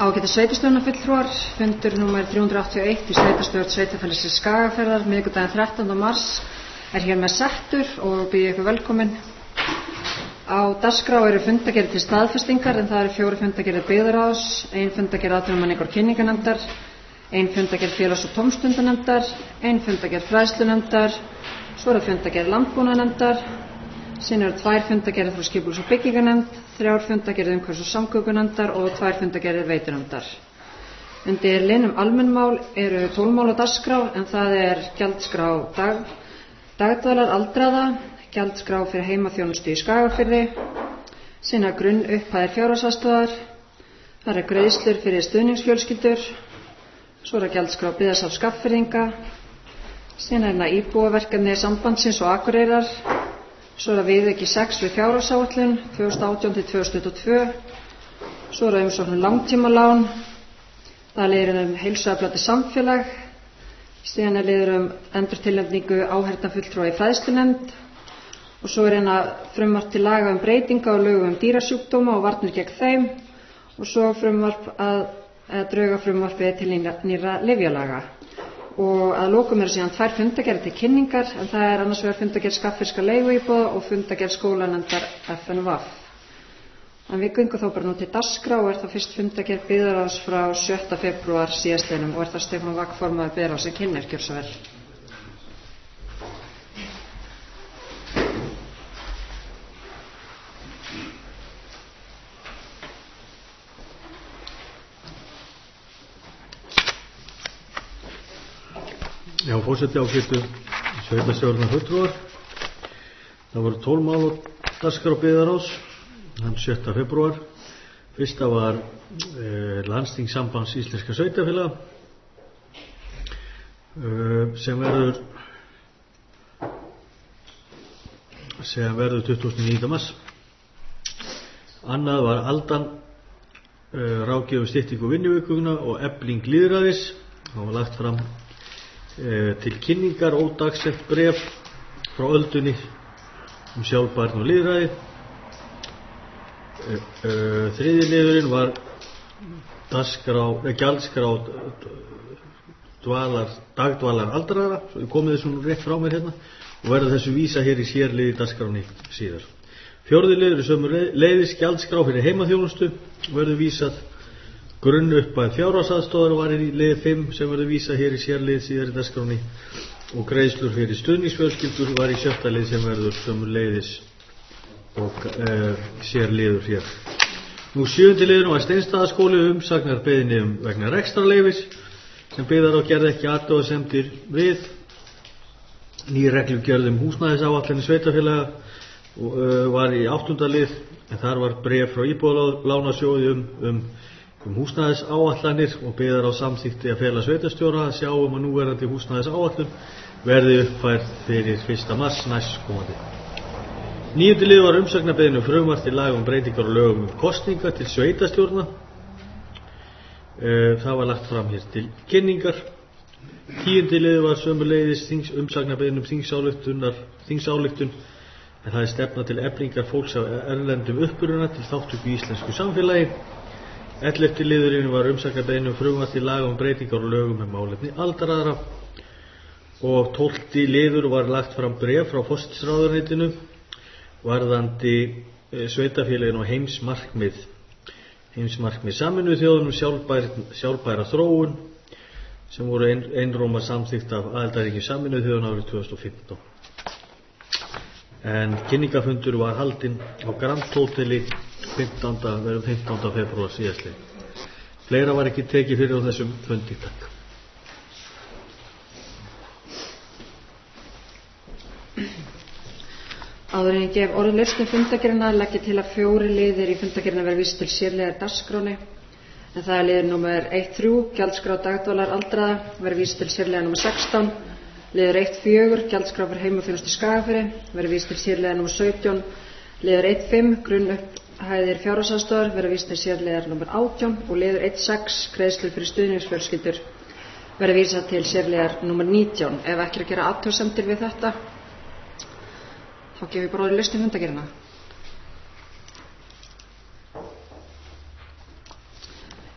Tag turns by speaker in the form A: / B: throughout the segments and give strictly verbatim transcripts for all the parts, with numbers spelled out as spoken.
A: Ágætu sveitarstjórnarfulltrúar, fundur númer þrjú hundruð áttatíu og eitt í sveitarstjórn Sveitarfélagsins Skagafjarðar, miðvikudaginn þrettánda mars, er hér með settur og býð ykkur velkomin. Á dagskrá eru fundargerðir til staðfestingar, en það eru fjórar fundargerðir byggðarráðs, ein fundargerð atvinnumenningar og kynningarnefndar, ein fundargerð félags- og tómstundanefndar, ein fundargerð fræðslunefndar, svo er fundargerð landbúnaðarnefndar, síðan eru tvær fundargerðir frá skipulags- og byggingarnefnd, þrjár fundargerðir umhverfis- og samgöngunefndar og tvær fundargerðir veitunefndar. Undir liðnum almennmál eru tólf mál á dagskrá, en það er gjaldskrá dag, dagdvalar aldraða, gjaldskrá fyrir heimaþjónustu í Skagafirði, síðan grunnupphæðir fjárhagsaðstoðar, það er greiðslur fyrir stuðningsfjölskyldur, svo er gjaldskrá byggðasafns Skagfirðinga, síðan er íbúaverkefni sambandsins og Akureyrar, svo er viðauki sex við fjárhagsáætlun tvö þúsund og átján til tvö þúsund tuttugu og tvö, svo er umsókn um langtímalán, það er liður um heilsueflandi samfélag, síðan er liður um endurtilnefningu áheyrnarfulltrúa í fræðslunefnd og svo er hérna frumvarp til laga um breytinga á lögum um dýrasjúkdóma og varnir gegn þeim og svo frumvarp að, að drauga frumvarpið til nýrra lyfjalaga. Og að lokum eru síðan tvær fundargerðir til kynningar, en það er annars vegar fundargerð Skagfirðska leiguíbúða og fundargerð skólanefndar F N V. En við göngum þá bara nú til dagskrá og er það fyrst fundargerð byggðarráðs frá sjötta febrúar síðastliðnum og er það Stefán Vagn formaður byggðarráðs sem kynnir, gjörðu svo vel.
B: Já, fórseti ágætu sveitarstjórnarfulltrúar. Það voru tólf mál á dagskrá byggðarráðs þann sjötta febrúar. Fyrsta var eh, landsþingssambands íslenska sveitarfélaga eh, sem verður sem verður tuttugasta og níunda mars. Annað var aldan eh, ráðgjöf um styttingu vinnuvikuna og efling lýðræðis. Það var lagt fram til kynningar ódagsett bréf frá öldunni um sjálfbærni og lýðræði. Þriðji liðurinn var dagskrá, gjaldskrá dvalar, dagdvalar aldraðra, svo ég komið þessu rétt frá mér hérna og verða þessu vísa hér í sérliði dagskráni síðar. Fjórði liður er sömu leiðis gjaldskrá fyrir heimaþjónustu, verður vísað grunnupphæð fjárhagsaðstoðar var í lið fimm sem verður vísa hér í sérlið síðar í dagskráni og greiðslur fyrir stuðningsfjölskyldur var í sjötta lið sem verður sömu leiðis og e, sérliður hér. Nú sjöundi liður var Steinstaðaskóli umsagnar beiðni um vegna rekstrarleyfis sem byggðarráð gerði ekki athugasemdir við. Ný reglugerð um húsnæðisáætlanir sveitarfélaga e, var í áttunda lið en þar var bréf frá Íbúðalánasjóði um, um um húsnæðisáætlanir og byggðarráð samþykkti að fela sveitarstjóra að sjá um að núverandi húsnæðisáætlun verði uppfærð fyrir fyrsta mars næstkomandi. Níundi lið var umsagnarbeiðni um frumvarp til laga um breytingar og lögum um kosninga til sveitarstjórna. Það var lagt fram hér til kynningar. Tíundi lið var sömuleiðis umsagnarbeiðni um þingsályktunar þingsályktun en það er stefna til eflingar fólks af erlendum uppruna til þátttöku í íslensku samfélagi. Ellefti liðurinn var umsagnarbeiðni um frumvarp til laga um breytingar og lögum um málefni aldraðra og tólfti liður var lagt fram bréf frá forsætisráðuneytinu varðandi e, sveitarfélögin og heimsmarkmið heimsmarkmið Sameinuðu þjóðanna um sjálfbær, sjálfbæra þróun sem voru ein, einróma samþykkt af aðildarríkjum Sameinuðu þjóðanna árið tvö þúsund og fimmtán. En kynningafundur var haldinn á Grand Hoteli fimmtánda verður fimmtánda febrúar síðastliðinn. Fleira var ekki tekið fyrir á þessum fundi. Takk.
A: Áður en ég gef orðið laust um fundargerðina legg ég til að fjórir liðir í fundargerðina verði vísað til sérliðar dagskráni. En það er liður númer eitt þrjú, gjaldskrá dagdvalar aldraða, verði vísað til sérliðar númer sextán. Liður eitt fjögur, gjaldskrá fyrir heimaþjónustu í Skagafirði, verði vísað til sérliðar númer sautján. Liður eitt fimm, grunnupphæðir fjárhagsaðstoðar, verði vísað til sérliðar númer átján og liður eitt sex, greiðslur fyrir stuðningsfjölskyldur, verði vísað til sérliðar númer nítján. Ef ekki er að gera athugasemdir við þetta, þá gefum við bara orðið laust um fundargerðina.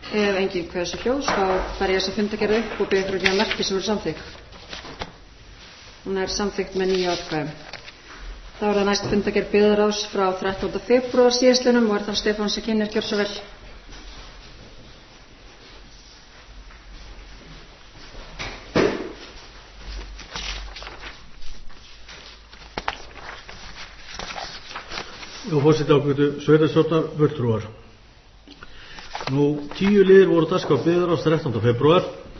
A: Ef enginn kveður sér hljóðs, þá ber ég þessa fundargerð upp og ber ykkur að gefa merki sem eru samþykkt. Hún er samþykkt með níu atkvæðum. Þá er það næst fundargerð byggðarráðs frá þrettánda febrúar síðastliðnum og er þar Stefán sem kynnir, gjör svo vel.
B: Já, forseti ákveðtu sveitarstjórnar fulltrúar. Nú, tíu liðir voru dagskrá byggðarráðs þrettánda febrúar.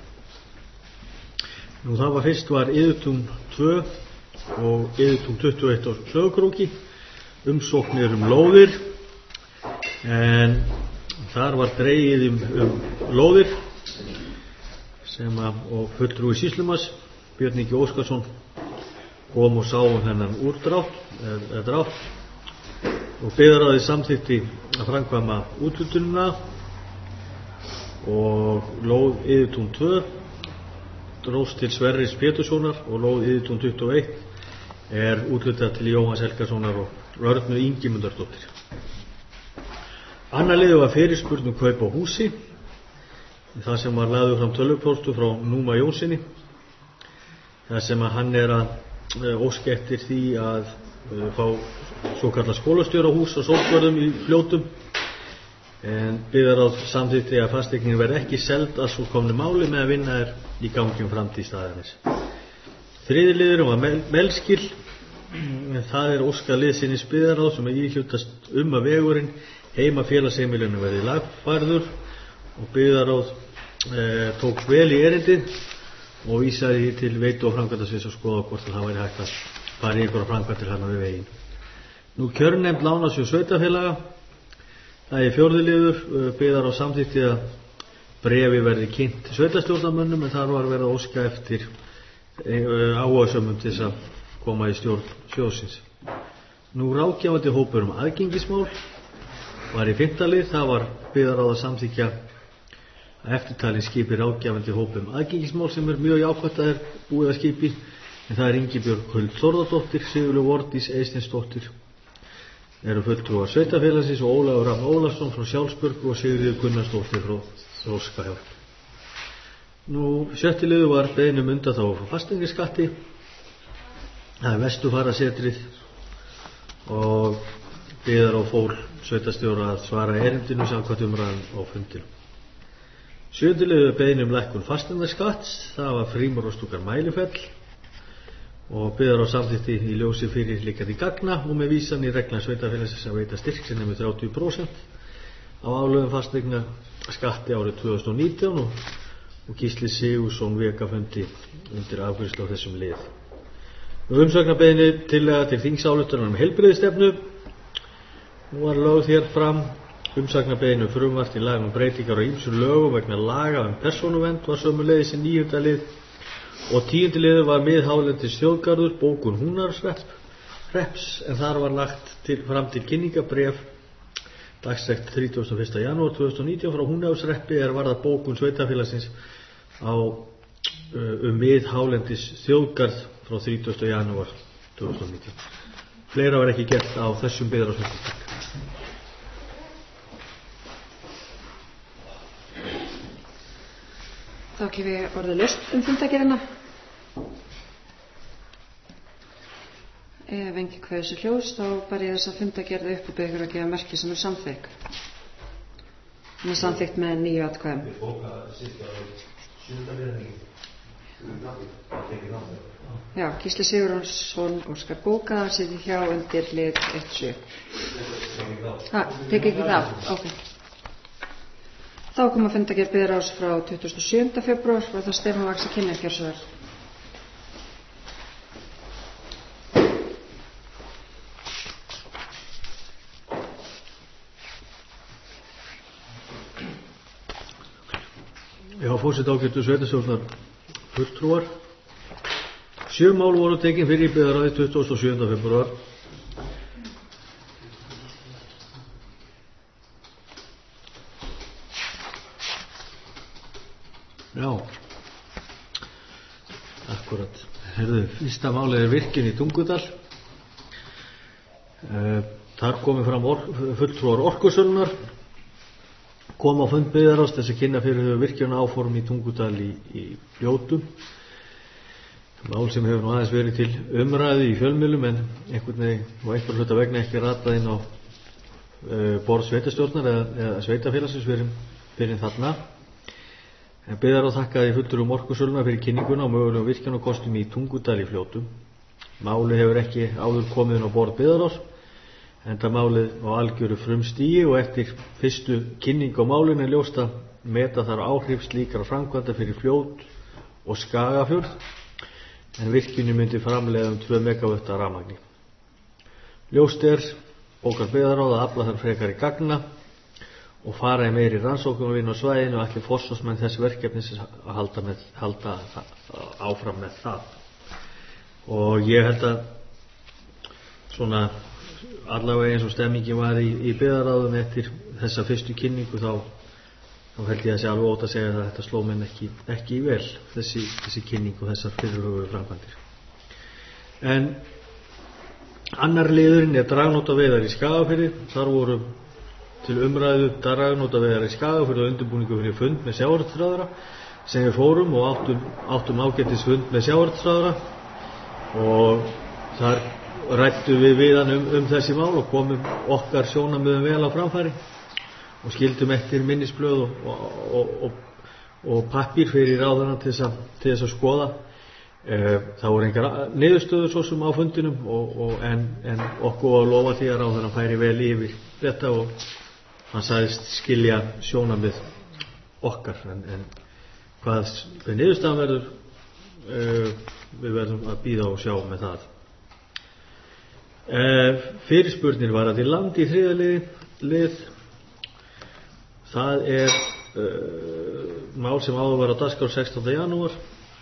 B: Nú, það var fyrst var Iðutún tvö og Iðutún tuttugu og eitt á Sögukróki, umsóknir um lóðir, en þar var dregið um, um lóðir sem að, og fulltrúi sýslumanns, Björn Ingi Óskarsson, kom og sá um þennan úrdrátt, eða drátt, og byggðarráðið samþykkti að framkvæma úthlutunina og lóð Iðutún tvö dróst til Sverris Péturssonar og lóð Iðutún tuttugu og eitt er úthlutað til Jóhanns Helgasonar og Örnu Ingimundardóttir. Annað liðið var fyrirspurn um kaup á húsi, það sem var lagður fram tölvupóstur frá Núma Jónssoni, það sem að hann er að óska eftir því að uh, fá svo kallað skólastjórahús á Sólgörðum í Fljótum, en byggðarráð samþykkti að fasteignin verði ekki seld að svo komnu máli með að vinna er í gangi um framtíð staðarins. Þriði liðurinn var mel melskil, en það er óskað liðsinnis byggðarráð sem að íhlutast um að vegurinn heima félagsheimilinu verði lagfærður og byggðarráð e, tók vel í erindið og vísaði til veitu og framkvæmdasviðs að skoða hvort það væri hægt að fara í einhverja framkvæmdir hérna við veginn. Nú, kjörnefnd Lánasjóðs sveitarfélaga, það er fjórði liður, byggðarráð samþykkti að bréfi verði kynnt sveitarstjórnarmönnum, en þar var verið að óska eftir áhugasömmum til þess að koma í stjórn sjóðsins. Nú, ráðgefandi hópur um aðgengismál var í fimmta lið, það var byggðarráð að samþykkja að eftirtalin skipi ráðgefandi hópur um aðgengismál sem er mjög jákvætt að er búið að skipi, en það er Ingibjörg Huld Þórðardóttir, Sigurlaug Vordís Eysteinsdóttir eru fulltrúar sveitarfélagsins og Ólafur Rafn Ólafsson frá Sjálfsbjörgu og Sigríður Gunnarsdóttir frá Þroskahjálp. Nú, sjötti liður var beiðni um undanþágu frá fasteignaskatti, það er Vesturfarasetrið og byggðarráð fól sveitarstjóra að svara erindinu samkvæmt umræðan á fundinum. Sjöundi liður var beiðni um lækkun fasteignaskatts, það var Frímur og Stúkar Mælifell og byggðarráð samþykkti í ljósi fyrir liggjandi gagna og með vísan í reglan sveitarfélagsins að veita styrk sem nemur þrjátíu prósent á álögum fasteigna skatti árið tvö þúsund og nítján og, og Gísli Sigurðsson vekafundi undir afgreiðslu á þessum lið. Nú, umsagnarbeiðni tillaga til þingsályktunar um heilbrigðisstefnu. Nú var lögð hér fram umsagnarbeiðni um frumvarp til laga um breytingar á ýmsum lögum vegna laga um persónuvernd var sömuleiðis í níunda lið og tíundi liður var miðhálendis þjóðgarður bókun Húnarshrepps, en þar var lagt til, fram til kynningabréf dagsett þrítugasta og fyrsta janúar tvö þúsund og nítján frá Húnarshreppi er varðar bókun sveitafélagsins á um miðhálendis þjóðgarð frá þrítugasta janúar tvö þúsund og nítján. Fleira var ekki gert á þessum byggðarráðsfundi.
A: Þá kemur við orðið laust um fundargerðina. Ef enginn kveður sér hljóðs, þá bar ég þessa fundargerð upp og bið ykkur að gefa merki sem er samþykkt. Hún er samþykkt með níu atkvæðum. Já, Gísli Sigurðsson óskar bóka, sitji hjá undir lið eitt sjö. Það, tek ekki það, ok. Þá kom að fundargerð byggðarráðs frá tuttugasta og sjöunda febrúar og það Stefán Vagn sem kynnir, gjör svo vel.
B: Já, forseti ágætu sveitarstjórnar fulltrúar. Sjö mál voru tekin fyrir byggðarráði tuttugasta og sjöunda febrúar. Já, akkurat. Herðu, fyrsta málið er virkjun í Tungudal. Þar komið fram or, fulltrúar Orkusölunar, kom á fund byggðarráðs þess að kynna fyrir þau virkjana áform í Tungudal í, í Fljótum. Mál sem hefur nú aðeins verið til umræðu í fjölmiðlum en einhvern veginn og einhver hluta vegna ekki ratað inn á uh, borð sveitastjórnar eða, eða sveitafélagsins fyrir, fyrir þarna. En byggðarráð þakkaði fulltrúum Orkusöluna fyrir kynninguna á mögulegum virkjanakostum í Tungudal í Fljótum. Málið hefur ekki áður komið inn á borð byggðarráðs, enda málið á algjöru frumstigi og eftir fyrstu kynning á málinu er ljóst að meta þar áhrif slíkra framkvæmda fyrir Fljót og Skagafjörð, en virkjunni myndi framleiða um tvö megavött af rafmagni. Ljóst er bókar byggðarráð að afla þar frekari gagna og fara í meiri rannsóknarvinnu á svæðinu og ætli forsvarsmenn þess verkefnis að halda, með, halda áfram með það. Og ég held að svona allavega eins og stemmingin var í, í byggðarráðum eftir þessa fyrstu kynningu þá, þá held ég að sé alveg ótt að segja að þetta sló menn ekki, ekki vel þessi, þessi kynning og þessar fyrirhuguðu framkvæmdir. En annar liðurinn er dragnótaveiðar í Skagafirði. Þar voru til umræðu dragnótaveiðar í Skagafirði og undirbúningu fyrir fund með sjávarútvegsráðherra sem við fórum og áttum, áttum ágætis fund með sjávarútvegsráðherra og þar rættu við við hann um, um þessi mál og komum okkar sjónarmiðum vel á framfæri og skildum eftir minnisblöð og, og, og, og, og pappír fyrir ráðherra til þess að, til þess að skoða. E, það voru engar niðurstöður svo sem á fundinum og, og en, en okkur var að lofa því að ráðherra færi vel yfir þetta og hann sagðist skilja sjónarmið okkar en, en hvað niðurstaðan verður e, við verðum að bíða og sjá með það. Uh, fyrirspurnir varðandi land í þriðja lið, lið það er uh, mál sem áður var á dagskrá sextánda janúar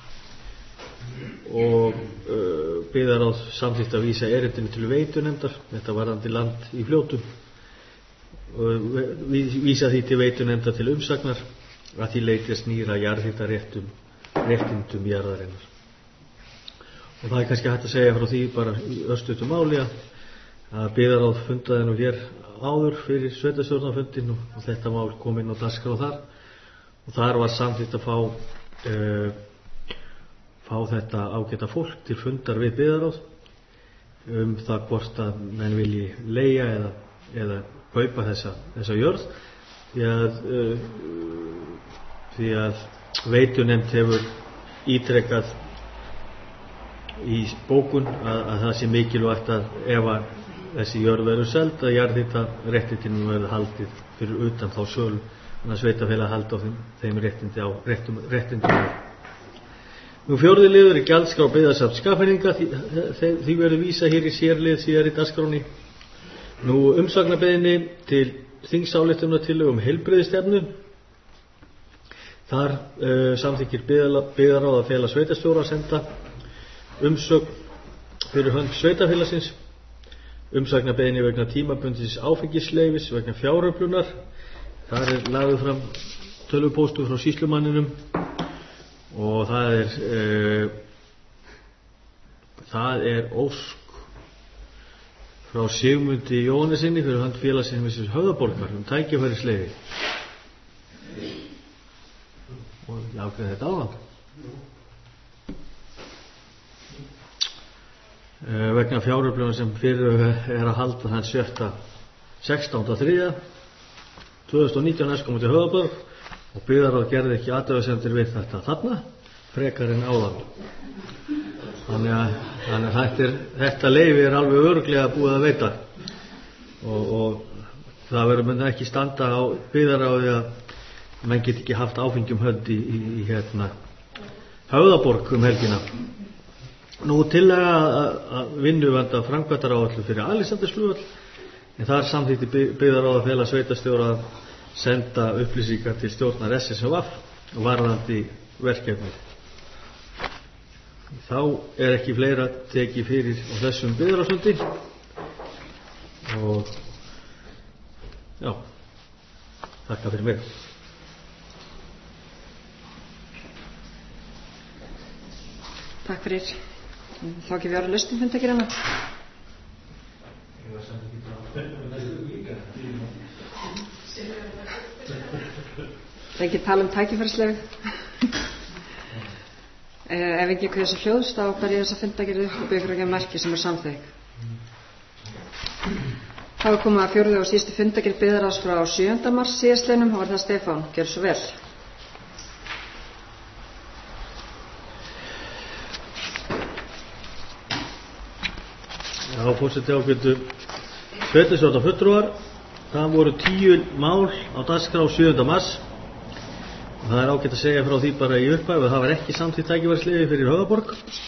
B: og uh, byggðarráð samþykkt að vísa erindinu til veitunefndar, þetta varðandi land í Fljótum og vísa því til veitunefndar til umsagnar að því leiti snýra jarðhitaréttum réttindum jarðarinnar. Og það er kannski hægt að segja frá því bara í örstuttu máli að byggðarráð fundaði nú hér áður fyrir sveitarstjórnarfundin og, og þetta mál kom inn á dagskrá þar og þar var samþykkt að fá uh, fá þetta ágæta fólk til fundar við byggðarráð um það hvort að menn vilji leigja eða, eða kaupa þessa, þessa jörð því að, uh, því að veitunefnd hefur ítrekað í bókun að, að það sé mikilvægt að ef að þessi jörð verður seld að jarðhita réttindunum verður haldið fyrir utan þá sölu þannig að sveitafélag haldi á þeim, þeim réttindi á réttum, réttindum. Nú fjórði liður er gjaldskrá byggðasafns Skagfirðinga því, því verður vísa hér í sérlið síðar í dagskráni. Nú umsagnarbeiðni til þingsályktunartillögu um heilbrigðisstefnu. Þar uh, samþykkir byggðarráð að fela sveitarstjóra að senda umsögn fyrir hönd sveitafélagsins, umsagnarbeiðni vegna tímabundins áfengisleyfis vegna fjáröflunar. Þar er lagður fram tölvupóstur frá sýslumanninum og það er e, það er ósk frá Sigmundi Jóhannesinni fyrir hönd félagsins Höfðaborgar um tækifærisleyfi og ég ákveði þetta áðan. Vegna fjáröflunar sem fyrir er að halda þann sjötta sextánda þriðja tvö þúsund og nítján næstkomandi Höfðaborg og byggðarráð gerði ekki athugasemdir við þetta þarna frekar en áðan. Þannig að, þannig að þetta, er, þetta leyfi er alveg örugglega búið að veita og, og það verður menn ekki standa á byggðarráði að menn get ekki haft áfengjum hönd í, í, í hérna Höfðaborg um helgina. Nú tillaga að vinnuvanda framkvæmdaráætlun fyrir Alexandersflugvöll en þar samþykkti byggðarráð að fela sveitarstjóra að senda upplýsingar til stjórnar S S V og varðandi verkefni. Þá er ekki fleira tekið fyrir á þessum byggðarráðsfundi og já, þakka fyrir mig.
A: Takk fyrir. Þá ekki við ára lustum fundi ekki reyna. Ég var samt ekki frá ekki tala um tækifærisleyfi. Ef ekki hver þessi hljóðs, þá ber ég þess að fundargerð upp og byrja fyrir að gefa merki sem er samþykkt. Þá er komið að fjórðu og síðustu fundargerð byggðarráðs frá sjöunda mars síðastliðnum og var það Stefán. Gjörðu svo vel.
B: Já, forseti ágætu sveitarstjórnar fulltrúar. Það voru tíu mál á dagskrá sjöunda mars. Það er ágætt að segja frá því bara í upphæfi að það var ekki samþykkt tækifærisleyfi fyrir Höfðaborg.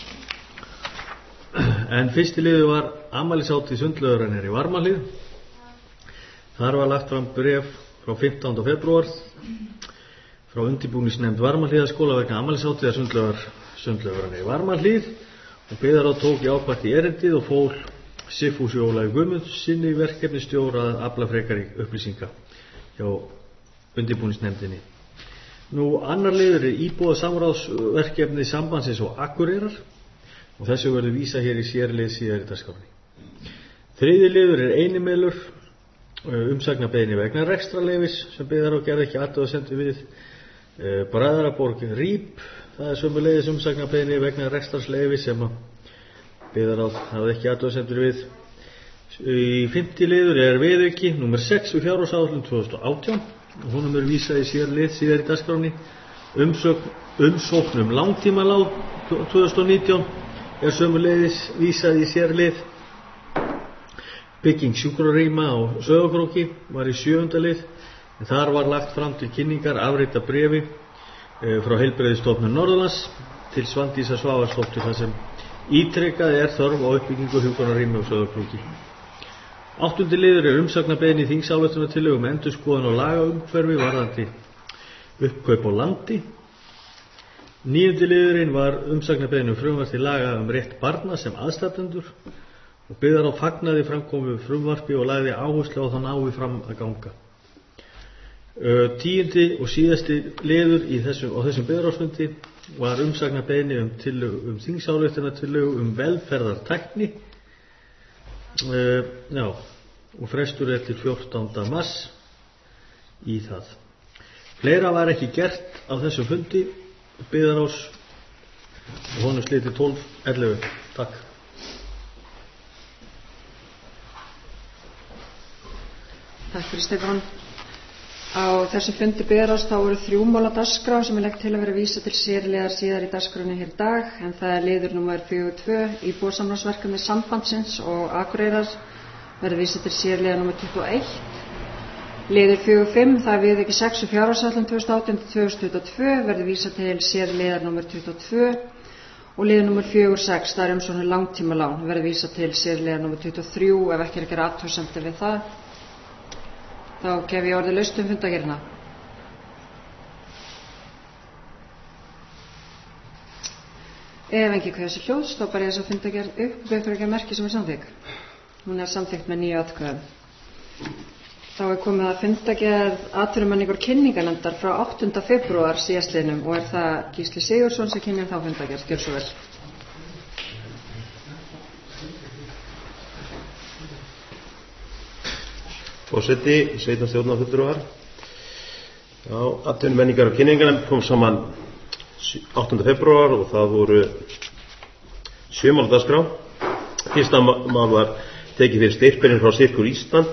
B: En fyrsti liður var afmælishátíð Sundlaugarinnar í Varmahlíð. Þar var lagt fram bréf frá fimmtánda febrúar frá undirbúningsnefnd Varmahlíðaskóla vegna afmælishátíðar Sundlaugar, Sundlaugarinnar í Varmahlíð og byggðarráð tók jákvætt í erindið og fól Sigfúsi Ólafi Guðmundssyni verkefnisstjóra að afla frekari upplýsinga hjá undirbúningsnefndinni. Nú, annar liður er íbúða samráðsverkefni sambandsins og Akureyrar og þessu verður vísa hér í sérlið síðar í dagskránni. Þriði liður er einimelur umsagnarbeiðni vegna rekstrarleyfis sem byggðarráð gerði ekki athugasemdir við. Bræðraborg Rýp, það er sömuleiðis umsagnarbeiðni vegna rekstrarleyfis sem byggðarráð hafði ekki athugasemdir við. Í fimmti liður er viðauki númer sex við fjárhagsáætlun tvö þúsund og átján og honum er vísað í sérlið síðar í dagskránni. Umsókn um langtímalán tvö þúsund og nítján er sömuleiðis vísað í sérlið. Bygging sjúkrarýma á Sauðárkróki var í sjöunda lið en þar var lagt fram til kynningar afrita bréfi frá Heilbrigðisstofnun Norðurlands til Svandísar Svavarsdóttur þar sem ítrekað er þörf á uppbyggingu hjúkrunarrýma á Sauðárkróki. Áttundi liður er umsagnarbeiðni þingsályktunartillögu um endurskoðun og lagaumhverfi varðandi uppkaup á landi. Níundi liðurinn var umsagnarbeiðni um frumvarp til laga um rétt barna sem aðstandendur og byggðarráð fagnaði framkomu frumvarpi og lagði áherslu á það nái fram að ganga. Tíundi og síðasti liður í þessum, á þessum byggðarráðsfundi var umsagnarbeiðni um, um þingsályktunartillögu um velferðartækni. Uh, já, og frestur er til fjórtánda mars í það. Fleira var ekki gert á þessum fundi byggðarráðs og honum slitið tólf ellefu. Takk.
A: Takk fyrir Stefán. Á þessum fundi byggðarráðs þá voru þrjú mál á dagskrá sem er leggt til að vera vísa til sérliðar síðar í dagskránni hér í dag, en það er liður númer fjögur tvö íbúasamráðsverkefni sambandsins og Akureyrar verður vísa til sérliðar númer tuttugu og eitt. Liður fjögur fimm, það er viðauki sex og fjárhagsáætlun tvö þúsund og átján til tvö þúsund tuttugu og tvö verður vísa til sérliðar númer tuttugu og tvö og liður númer fjögur sex, það er umsóknir langtímalán, verður vísa til sérliðar númer tuttugu og þrjú ef ekki er að gera athugasemdir við það. Þá gef ég orðið laust um fundargerðina. Ef ekki hvað þessi hljóðs, þá bara ég þess að fundargerð upp og byrja fyrir ekki að merki sem er samþykkt. Hún er samþykkt með níu atkvæðum. Þá er komið að fundargerð atvinnumenningar kynninganefndar frá áttunda febrúar síðastliðnum og er það Gísli Sigurðsson sem kynnir þá fundargerð. Gjörðu svo vel.
C: Forseti, sveitarstjórnar fulltrúar. Já, atvinnumenningar og kynninganefnd kom saman áttunda febrúar og það voru sjö mál á dagskrá. Fyrsta mál var tekið fyrir styrkbyrðin frá Sirkur Ísland.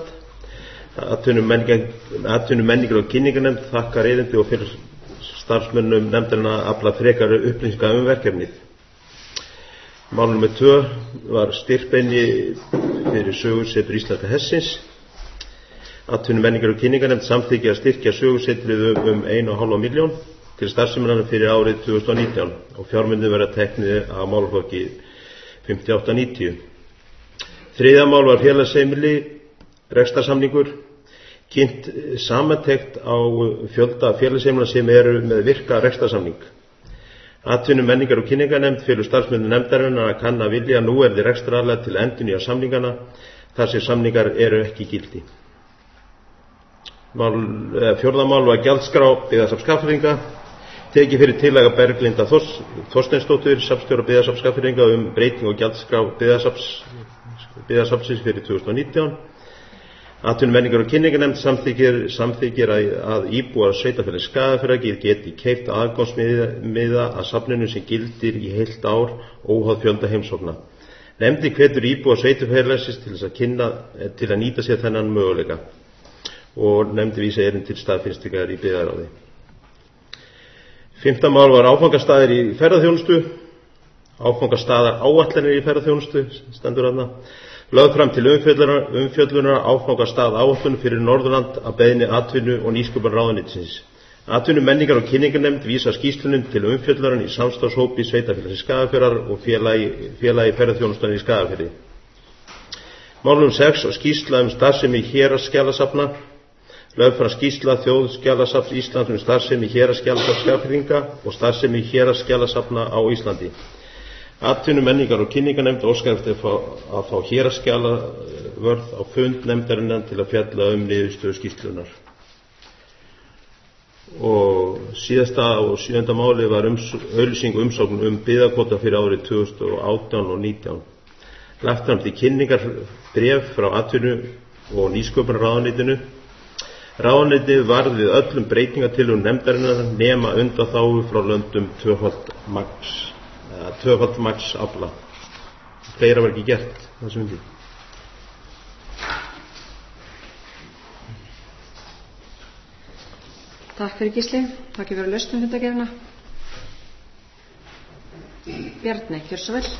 C: Atvinnumenningar og kynninganefnd þakkar erindi og fyrir starfsmönnum nefndarinnar að afla frekari upplýsinga um verkefnið. Mál númer tvö var styrkbyrðin fyrir sögusetur Íslenska hestsins. Atvinnumenningar og kynninganefnd samþykki að styrkja sögusetrið um eina og hálfa milljón til starfseminnar fyrir árið tvö þúsund og nítján og fjármunir verða teknir á málaflokki fimmtíu og átta níutíu. Þriðja mál var félagsheimili, rekstrarsamningur, kynnt samantekt á fjölda félagsheimila sem eru með virka rekstrarsamning. Atvinnumenningar og kynninganefnd fyrir starfsmönnum nefndarinnar að kanna vilja nú er þið rekstraraðilar til endurnýja samningana þar sem samningar eru ekki gildi. Mál, fjórða mál var gjaldskrá byggðasafns Skagfirðinga, tekið fyrir tillaga Berglinda Þors, Þorsteinsdóttur, safnstjóra byggðasafns Skagfirðinga um breyting og gjaldskrá byggðasafns, byggðasafnsins fyrir tvö þúsund og nítján. Atvinnu menningar og kynningarnefnd samþykir, samþykir að, að íbúar sveitarfélags Skagafjarðar geti keypt aðgangsmiða að safninu sem gildir í heilt ár óháð fjölda heimsókna. Nefndin hvetur íbúar sveitarfélagsins til þess að kynna, til að nýta sér þennan möguleika og nefndi vísa erinn til staðfestingar í byggðarráði. Fimmta mál var áfangastaðir í ferðaþjónustu. Áfangastaðar áætlanir í ferðaþjónustu stendur þarna. Lögð fram til umfjöllunar, umfjöllunar áfangastað áætlun fyrir Norðurland að beiðni atvinnu og nýsköpunarráðuneytisins. Atvinnu menningar og kynningarnefnd vísar skýrslunum til umfjöllunar í samstarfshópi sveitarfélagsins Skagafjarðar og félagi, félagi ferðaþjónustunnar í Skagafirði. Mál númer sex og skýrsla um starfsemi héraðsskjalasafna. Lögð fram skýrsla Þjóðskjalasafns Íslands um starfsemi héraðsskjalasafns Skagfirðinga og starfsemi héraðsskjalasafna á Íslandi. Atvinnu menningar og kynningarnefnd óskar eftir að fá héraðsskjalavörð á fund nefndarinnar til að fjalla um niðurstöðu skýrslunnar. Og síðasta og sjöunda máli var auglýsing umsókn um byggðakvóta fyrir árið tvö þúsund og átján og nítján. Lagt fram til kynningar bréf frá atvinnu og nýsköpunarráðuneytinu. Ráðuneytið varð við öllum breytingatillögum nefndarinnar nema undanþágu frá löndum tvöfalt max, eða tvöfalt max afla. Fleira var ekki gert þessum myndi.
A: Takk fyrir Gísli. Takk fyrir lausnum fundargerðina. Bjarni, gjör svo vel.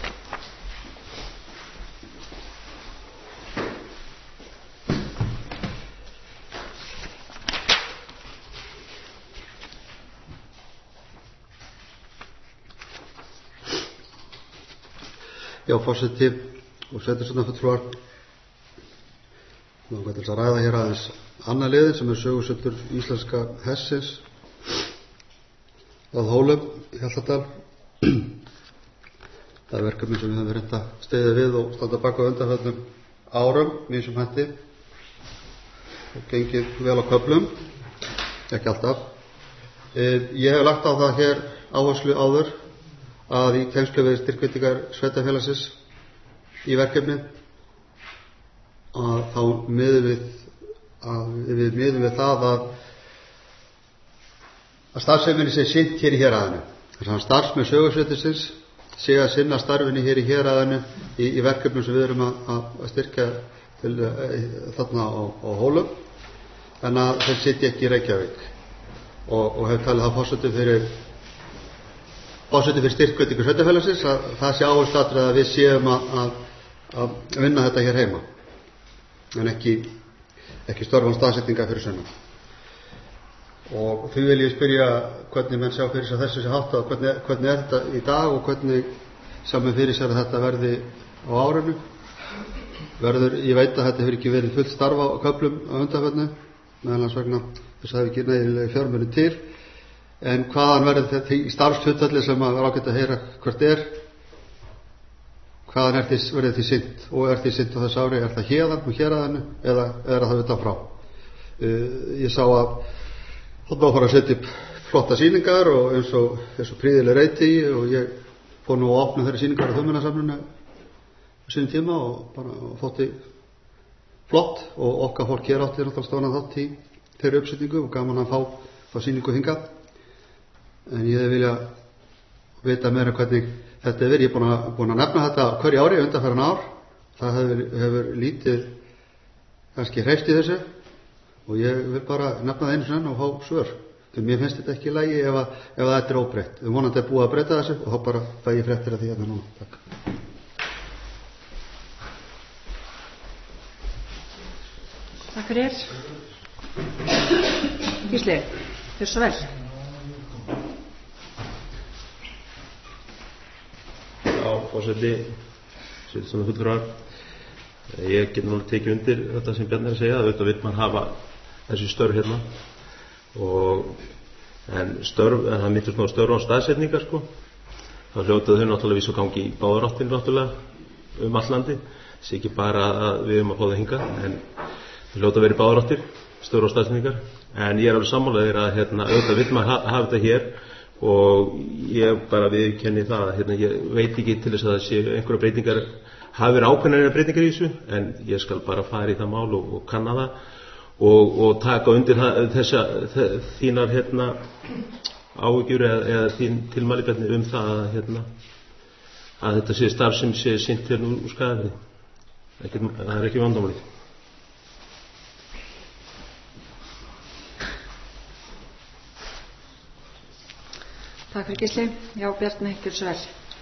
D: Já, forseti og sveitarstjórnarfulltrúar. Nú hvað til að ræða hér aðeins annað liðin sem er sögusöldur íslenska hersins að Hólum í Hjaltadal. Það er verkefni sem við höfum reynt að styðja við og standa bak á undanförnum árum mjög sem hætti og gengið vel á köflum, ekki alltaf. Ég hef lagt á það hér áherslu áður að í tengslu við styrkveitingar sveitarfélagsins í verkefni að þá miðum við að við miðum við það að að starfseminni sé sinnt hér í héraðinu. Þess að starfsmenn sögursveitisins sé að sinna starfinni hér í héraðinu í, í verkefnum sem við erum að, að styrkja til e, þarna á, á Hólum en að þeir sitja ekki í Reykjavík og, og hef talið það forseti fyrir Fórseti fyrir styrkveitingu sveitarfélagsins að það sé áhersluatriði að við séum að, að, að vinna þetta hér heima en ekki, ekki störfan staðsetninga fyrir sunnan. Og því vil ég spyrja hvernig menn sjá fyrir sér þessu sé háttað, hvernig, hvernig er þetta í dag og hvernig sjá menn fyrir sér að þetta verði á árinu. Verður, ég veit að þetta hefur ekki verið fullt starfa á köflum á undanförnu, meðal annars vegna þess að það hefur ekki nægilega fjármuni til. En hvaðan verður þetta í starfshlutfalli sem að vera ágætt að heyra hvert er, hvaðan er því, verður því sinnt og er því sinnt á þess ári, er það hérðan og héraðinu eða er það utan frá. Uh, ég sá að þarna var að setja upp flotta sýningar og eins og, eins og prýðileg reyti og ég fór nú að opna þeirri sýningar á þjóðminjasafninu á sínum tíma og bara og þótti flott og okkar fólk hér átti náttúrulega stóðan þátt í þeirri uppsetningu og gaman að fá, fá sýningu hingað. En ég vilja vita meira hvernig þetta er verið. Ég er búin að, búin að nefna þetta hverju ári undanfarin ár. Það hefur, hefur lítið kannski hreist í þessu og ég vil bara nefna það einu sinni og fá svör. Þegar mér finnst þetta ekki í lagi ef, að, ef að þetta er óbreytt. Við vonandi að búið að breyta þessu og þá bara fæ ég fréttir af því hérna núna. Takk.
A: Takk fyrir. Gísli, gjör svo vel.
C: Fórseti, sér svona fulltrúar. Ég get nú tekið undir þetta sem Bjarni er að segja, auðvitað vill mann hafa þessi störf hérna og en störf, en það myndir svona störf á staðsetningar sko. Það hljótaði þau náttúrulega vísu gangi í báðar áttir náttúrulega um allandi. Það sé ekki bara að við erum að fá það hingað, en það hljóta að vera í báðar áttir, störf á staðsetningar. En ég er alveg sammálaður að hérna auðvitað vill mann ha hafa þetta hér og ég bara viðurkenni það að hérna, ég veit ekki til þess að það sé einhverja breytingar, hafi verið ákveðnar breytingar í þessu, en ég skal bara fara í það mál og, og kanna það og, og taka undir það, þessa þínar hérna áhyggjur eða, eða þín tilmæli Bjarni um það að, hérna, að þetta sé starf sem sé sinnt hérna úr Skagafirði. Það er ekki vandamálið.
A: Takk fyrir Gísli. Já, Bjarni, gjörðu svo vel.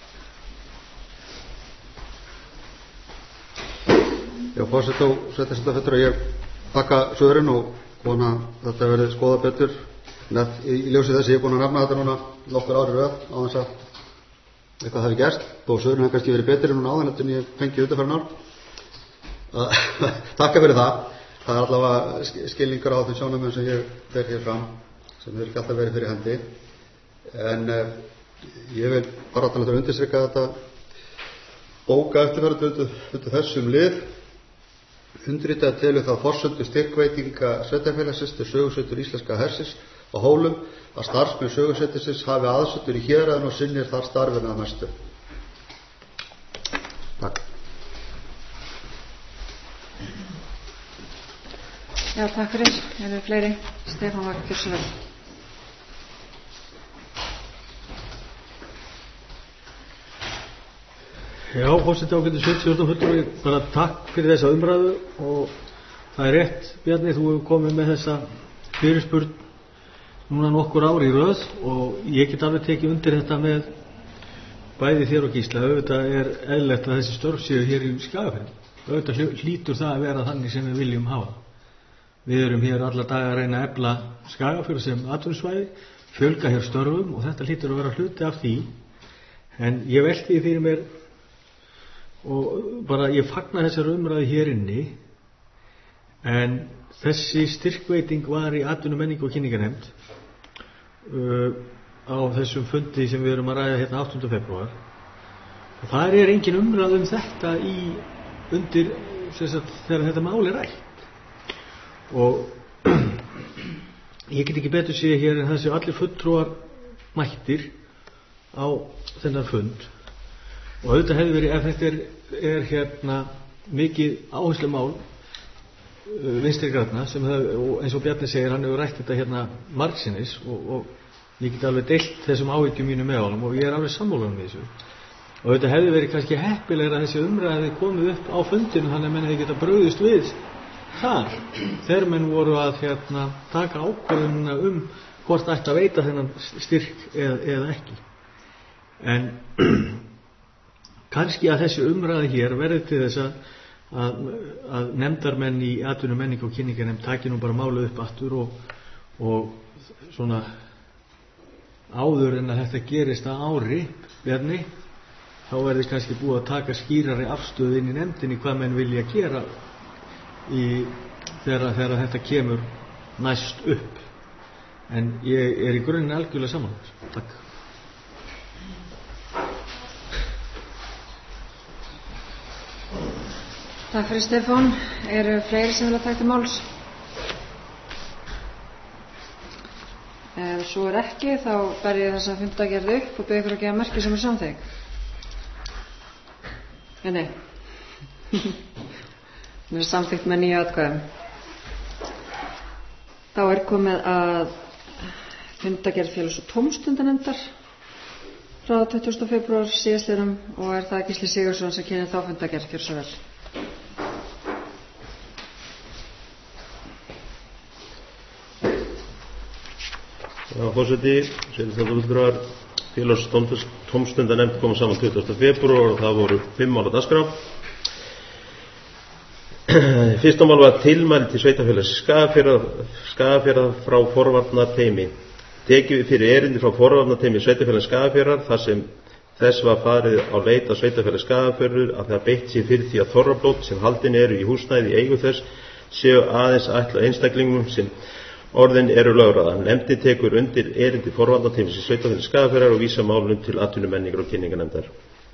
D: Já, forseti og sveitarstjórnarfulltrúar, ég þakka svörin og vona að þetta verði skoðað betur. Í, í ljósi þess að ég er búin að nefna þetta núna nokkur ári röð á þess að eitthvað hafi gerst, þó svörin hefði kannski verið betri núna áðan en ég fengi undanfarin ár. Takka fyrir það. Það er allavega skilningur á þeim sjónarmiðum sem ég ber hér fram, sem hefur ekki alltaf verið fyrir hendi. En eh, ég vil bara til að undirstrika þetta bóka eftirverðu undir þessum lið. Undirritað telur það forsöndu styrkveitinga sveitarfélagsins til sögusveitur íslenska hersins á Hólum að starfsmenn sögusveitisins hafi aðsetur í héraðinu og sinnir þar starfinu að mestu. Takk.
A: Já, takk fyrir. Er það fleiri? Stefán Vagn, gjörðu svo vel.
B: Já, forseti ágætu sveitarstjórnarfulltrúar, bara takk fyrir þessa umræðu og það er rétt, Bjarni, þú hefur komið með þessa fyrirspurn núna nokkur ár í röð og ég get alveg tekið undir þetta með bæði þér og Gísla. Auðvitað er eðlilegt að þessi störf séu hér í Skagafirði. Auðvitað hlýtur það að vera þannig sem við viljum hafa. Við erum hér alla daga að reyna að efla Skagafjörð sem atvinnusvæði, fjölga hér störfum og þetta hlýtur að vera hluti af því. En ég velti því fyrir mér og bara ég fagna þessar umræðu hér inni, en þessi styrkveiting var í atvinnu menningu og kynningarnefnd uh, á þessum fundi sem við erum að ræða hérna áttunda febrúar og það er engin umræðu um þetta í undir sagt, þegar þetta mál er rætt og ég get ekki betur séð hér en þessi allir fulltrúar mættir á þennan fund. Og auðvitað hefði verið, ef þetta er, er hérna mikið áherslumál uh, Vinstri grænna sem það, og eins og Bjarni segir, hann hefur rætt þetta hérna margsinnis og, og ég get alveg deilt þessum áhyggjum mínu með honum og ég er alveg sammála með þessu. Og auðvitað hefði verið kannski heppilegra að þessi umræði komið upp á fundinu þannig að menn hefði geta brugðist við þar. Þegar menn voru að hérna taka ákvörðunina um hvort ætti að veita þennan styrk eða, eða ekki. En kannski að þessi umræði hér verði til þess að, að, að nefndarmenn í atvinnu menningu og kynningarnefnd taki nú bara málið upp aftur og, og svona áður en að þetta gerist að ári, Bjarni, þá verði kannski búið að taka skýrari afstöðu inn í nefndinni hvað menn vilja gera í, þegar, þegar þetta kemur næst upp. En ég er í grunninn algjörlega saman. Takk.
A: Takk fyrir Stefán. Eru fleiri sem vilja taka til máls? Ef svo er ekki, þá ber ég þessa fundargerð upp og bið ykkur að gefa merki sem er samþykkt. Ja, nei. Það er samþykkt með nýju atkvæðum. Þá er komið að fundargerð félags- og tómstundanefndar frá tuttugasta febrúar síðastliðnum og er það Gísli Sigurðsson sem kynir þá fundargerð. Gjörðu svo vel.
C: Já, forseti, sveitarstjórnarfulltrúar, félags- og tómstundanefnd koma saman tuttugasta febrúar og það voru fimm mál á dagskrá. Fyrsta mál var tilmæli til sveitarfélags Skagafjarðar frá forvarnarteymi. Tekið fyrir erindi frá forvarnarteymi sveitarfélags Skagafjarðar þar sem þess var farið á leit á sveitarfélags Skagafjörður að það beitt sér fyrir því að þorrablót sem haldin eru í húsnæði í eigu þess séu aðeins ætla einstaklingum sem orðin eru lögráða. Nefndin tekur undir erindi forvarnarteymis í sveitarfélags Skagafjarðar og vísa málunum til atvinnu menningar og kynningarnefndar.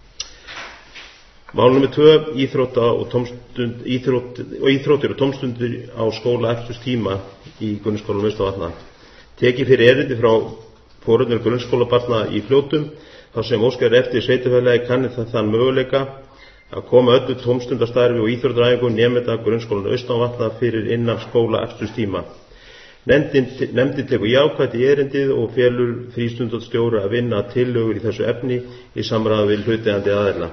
C: Mál nummer tvö, íþrótta og tómstund, íþrótt, og íþróttir og tómstundir á skóla eftir tíma í grunnskólanum Austárvatna. Tekið fyrir erindi frá foreldrar grunnskólabarna í Fljótum, þar sem óskar eftir sveitarfélagi kanni það þann möguleika að koma öllu tómstundastarfi og íþróttaræfingu nemenda grunnskólanum Austanvatna fyrir innan skóla aksturstíma. Nefndin, nefndin tekur jákvætt í erindið og felur frístundastjóra að vinna tillögur í þessu efni í samræði við hlutaðeigandi aðila.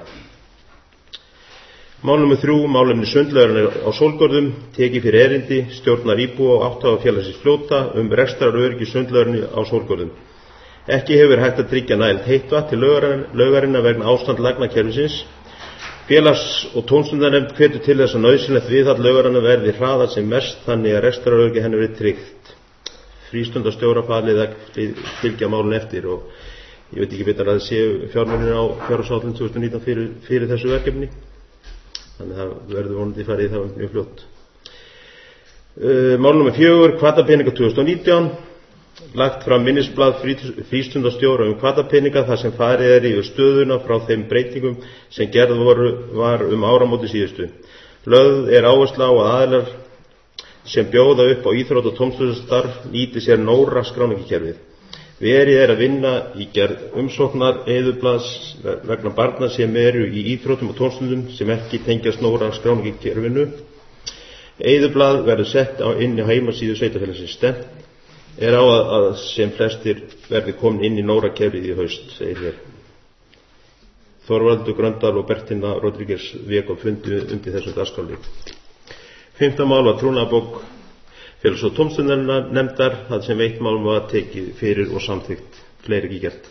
C: Mál númer þrjú, málefni sundlaugarinnar á Sólgörðum, tekið fyrir erindi stjórnar íbúa og átthagafélagsins Fljóta um rekstraröryggi sundlaugarinnar á Sólgörðum. Ekki hefur hægt að tryggja nægilegt heitt vatn til laugarinnar vegna ástand lagnakerfisins. Félags- og tómstundanefnd hvetur til þess að nauðsynlegt viðhald laugarinnar verði hraðað sem mest þannig að rekstraröryggi henni verði tryggt. Frístundastjóra falið að fylgja málun eftir og ég veit ekki betur að það séu fjármunir á fjárhagsáætlun tvö þúsund og nítján fyrir, fyrir þessu verkefni. Þannig að það verður vonandi farið í það mjög fljótt. Uh, mál númer fjögur, hvatapeninga tvö þúsund og nítján, lagt fram minnisblað frístundastjóra um hvatapeninga þar sem farið er yfir stöðuna frá þeim breytingum sem gerð voru var um áramóti síðustu. Lögð er áhersla á að aðilar sem bjóða upp á íþrótt og tómstundastarf nýti sér nóra skráningakerfið. Verið er að vinna í gerð umsóknar eyðublaðs vegna barna sem eru í íþróttum og tómstundum sem ekki tengjast nóra skráningakerfinu. Eyðublað verður sett á inn í heimasíðu sveitarfélagsins. Stefnt er á að, að sem flestir verði komin inn í nóra kerfið í haust, segir hér. Þorvaldur Gröndal og Bertina Rodríguez vek og fundi undir þessum dagskrárlið. Fimmta mál var trúnaðarbók félags- og tómstundanefndar, það sem eitt mál var tekið fyrir og samþykkt, fleiri ekki gert.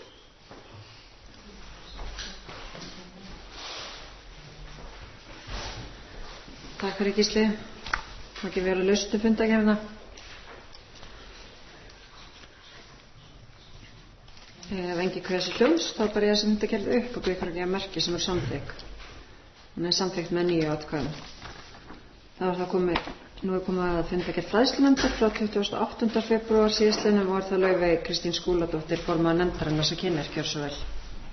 A: Takk fyrir Gísli. Það ekki verið laustu fundakefna. Ef engi hversi hljóms, þá bara ég að sem þetta gerði upp og byrja fyrir ekki að merki sem er samþykk. Þannig er samþykkt með nýju atkvæðum. Það var það komið, nú er komið að funda gerð fræðslunefndar frá tuttugasta og áttunda febrúar síðastliðnum og var það Laufey Kristín Skúladóttir formaður nefndarinnar sem kynir, gjör svo vel.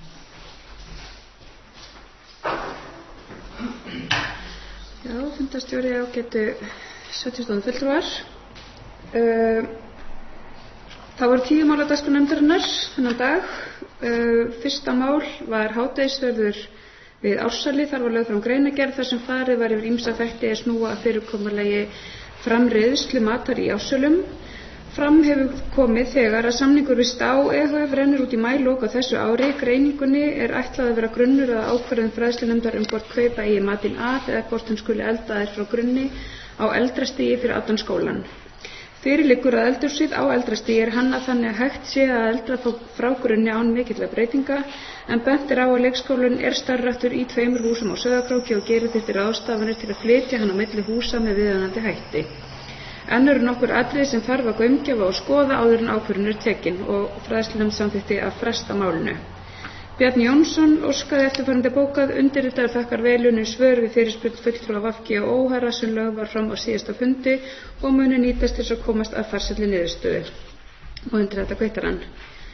E: Já, fundastjóri ágætu sautján fulltrúar. Uh, Það voru tíu mál á dagskrá nefndarinnar þennan dag. Uh, fyrsta mál var hádegisverður við Ársali. Þar var lögð fram greinargerð þar sem farið var yfir ýmsa þætti að snúa að fyrirkomulagi framreiðslu matar í Ársölum. Fram hefur komið þegar að samningur við Stá E H F rennur út í maílok á þessu ári. Greiningunni er ætlað að vera grunnur að ákvörðun fræðslunefndar um hvort kaupa eigi matinn að eða hvort hann skuli eldaðir frá grunni á eldrastigi fyrir allan skólan. Fyrir liggur að eldhúsið á eldrastigi er hannað þannig að hægt sé að eldra frá grunni án mikilla breytinga, en bent er á að leikskólinn er starfræktur í tveimur húsum á Sauðárkróki og gerir þyrfti ráðstafanir til að flytja hann á milli húsa með viðunandi hætti. Enn eru nokkur atriði sem þarf að gaumgjafa og skoða áður en ákvörðun er tekin og fræðslunefnd samþykkti að fresta málinu. Bjarni Jónsson óskaði eftirfarandi bókað, undirritaður þakkar velunum svör við fyrirspurn fulltrúa V G og Óhæra sem lögð var fram á síðasta fundi og muni nýtast til að komast að farsælli niðurstöðu. Og undir þetta kveitar hann.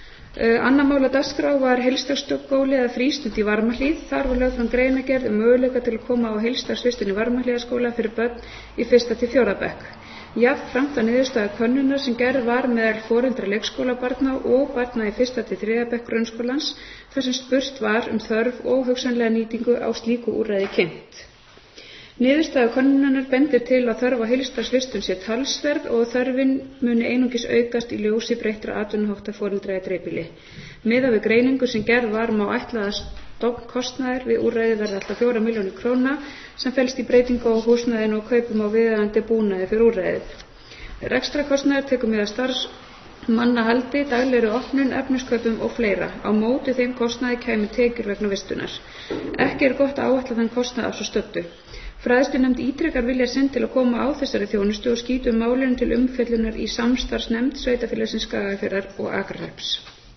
E: Uh, Annað mál á dagskrá var heilsdagsskóli eða frístund í Varmahlíð. Þar var lögð fram greinargerð um möguleika til að koma á heilsdagsvistun í Varmahlíðaskóla fyrir börn í fyrsta til fjórða bekk. Jafnframt að niðurstaða könnunar sem gerð var meðal foreldra leikskólabarna og barna í fyrsta til þriðja bekk grunnskólans þar sem spurt var um þörf og hugsanlega nýtingu á slíku úrræði kynnt. Niðurstaða könnunar bendir til að þörf á heilsdagsvistun sé talsverð og þörfin muni einungis aukast í ljósi breyttra atvinnuhátta foreldra í dreifbýli. Miðað við greiningu sem gerð var má ætla að stofnkostnaður við úrræði verði alltaf fjórar milljónir króna sem felst í breytingu á húsnæðinu og kaupum á viðeigandi búnaði fyrir úrræðið. Rekstrakostnaður tekur mið að starfsmannahaldi, daglegri opnun, efniskaupum og fleira. Á móti þeim kostnaði kæmi tekjur vegna vistunar. Ekki er gott að áætla þann kostnað af svo stöddu. Fræðslunefnd ítrekar vilja sinn til að koma á þessari þjónustu og skýtum málinu til umfjöllunar í samstarfsnefnd sveitarfélagsins Skagafjarðar og Akrahrepps.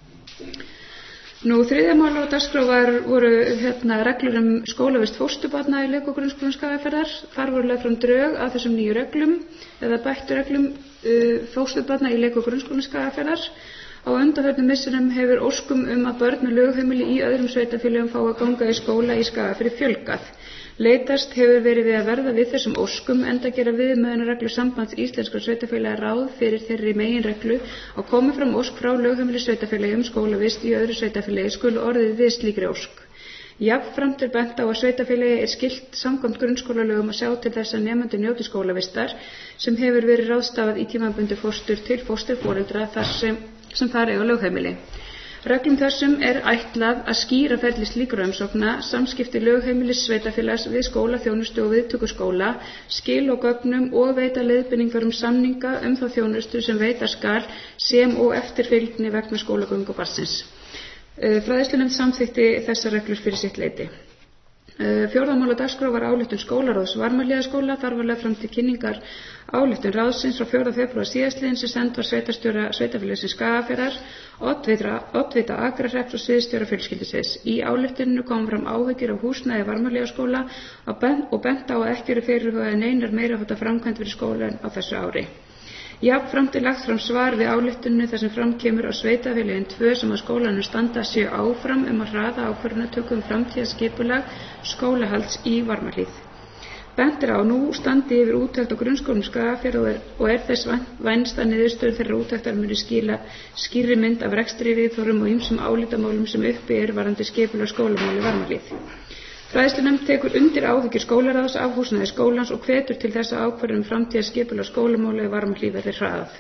E: Nú, þriðja mál á dagskrá var, voru hérna, reglur um skólavist fósturbarna í leik- og grunnskólum Skagafjarðar. Þar voru lögð fram drög að þessum nýju reglum eða bættu reglum uh, fósturbarna í leik- og grunnskólum Skagafjarðar. Á undanförnum misserum hefur óskum um að börn með lögheimili í öðrum sveitarfélögum fá að ganga í skóla í Skagafirði fjölgað. Leitast hefur verið við að verða við þessum óskum enda gera viðmiðunarreglur Sambands íslenskra sveitarfélaga ráð fyrir þeirri meginreglu að komi fram ósk frá lögheimili sveitarfélagi um skólavist í öðru sveitarfélagi skulu orðið við slíkri ósk. Jafnframt er bent á að sveitarfélagi er skylt samkvæmt grunnskólalögum að sjá til þess að nemendur njóti skólavistar sem hefur verið ráðstafað í tímabundið fóstur til fósturforeldra þar sem, sem þar eiga lögheimili. Reglum þessum er ætlað að skýra ferli slíkra umsókna, samskipti lögheimilis sveitarfélags við skólaþjónustu og viðtöku skóla, skil og gögnum og veita leiðbeiningar um samninga um þá þjónustu sem veita skal sem og eftirfylgni vegna skólagöngu barnsins. Fræðslunefnd samþykkti þessar reglur fyrir sitt leyti. Fjórða mál á dagskrá var ályktun skólaráðs Varmahlíðaskóla. Þar var lögð fram til kynningar ályktun ráðsins frá fjórða febrúar síðastliðinn sem send var sveitarstjóra sveitarfélagsins Skagafjarðar, oddvita Akrahrepps og sviðsstjóra fjölskyldusviðs. Í ályktuninu kom fram áhyggjur af húsnæði Varmahlíðaskóla og bent á að ekki eru fyrirhugaðar neinar meiriháttar framkvæmd fyrir skólann á þessu ári. Jafnframt er lagt fram svar við ályktuninu þar sem fram kemur á sveitarfélögin tvö sem að skólanum standa séu áfram um að hraða ákvörðunartöku um framtíðarskipulag skólahalds í Varmahlíð. Bent er á nú standi yfir úttekt á grunnskólum Skagafjarðar og er þess vænst að niðurstöður þeirra úttektar muni skila skýrri mynd af rekstri viðhorfum og ýmsum álitamálum sem uppi er varðandi skipulag skólamáli Varmahlíð. Fræðslunefnd tekur undir áhyggjur skólaráðs af húsnæði skólans og hvetur til þess að ákvörðun um framtíðarskipulag skólamála í Varmahlíð verði hraðað.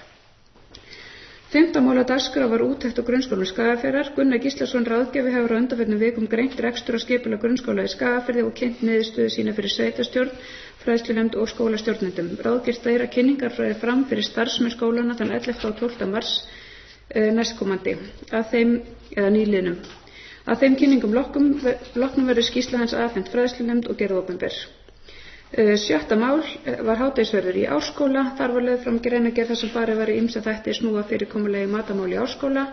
E: Fimmta mál á dagskrá var úttekt á grunnskólum Skagafjarðar. Gunnar Gíslason ráðgjafi hefur á undanförnum vikum greint rekstur og skipulag grunnskóla í Skagafirði og kynnt niðurstöðu sína fyrir sveitarstjórn, fræðslunefnd og skólastjórnendum. Ráðgert þeirra kynningar fræði fram fyrir starfsmenn skólana þann ellefta og tólfta mars e, næstkomandi að þeim eða nýliðnum. Að þeim kynningum loknum, loknum verður skýrsla hans afhent fræðslunefnd og gerð opinber. Sjötta mál var hádegisverður í Árskóla. Þar var lögð fram greinargerð þar sem farið var í ýmsa þætti snúa fyrirkomulagi matamáli í Árskóla.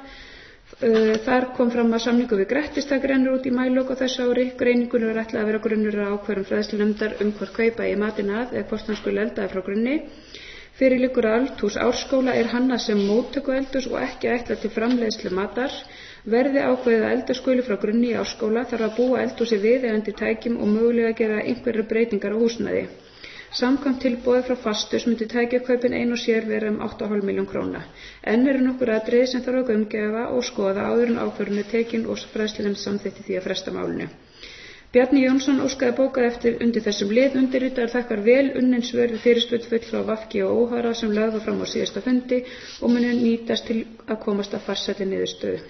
E: Þar kom fram að samningu við Grettistak rennur út í maílok á þessu ári. Greiningunni var ætlað að vera grunnur að ákvörðun fræðslunefndar um hvort kaupa í matinn að eða hvort hann skuli eldaði frá grunni. Fyrir liggur að eldhús Árskóla er hannað sem móttökueldhús og ekki ætlað til framleiðslu matar. Verði ákveðið að elda skuli frá grunni í Árskóla þarf að búa eldhúsi viðeigandi tækjum og mögulega gera einhverjar breytingar á húsnæði. Samkvæmt tilboði frá Fastus myndi tækjakaupin ein og sér vera um átta og hálfa milljón króna. Enn eru nokkur atriði sem þarf að gaumgæfa og skoða áður en ákvörðun er tekin og fræðslunefnd samþykkti því að fresta málinu. Bjarni Jónsson óskaði bókað eftir undir þessum lið. Undirritaður þakkar vel unnin svör við fyrirspurn fulltrúa V G og Óhara sem lögðu fram á síðasta fundi og munu nýtast til að komast að farsælli niðurstöðu.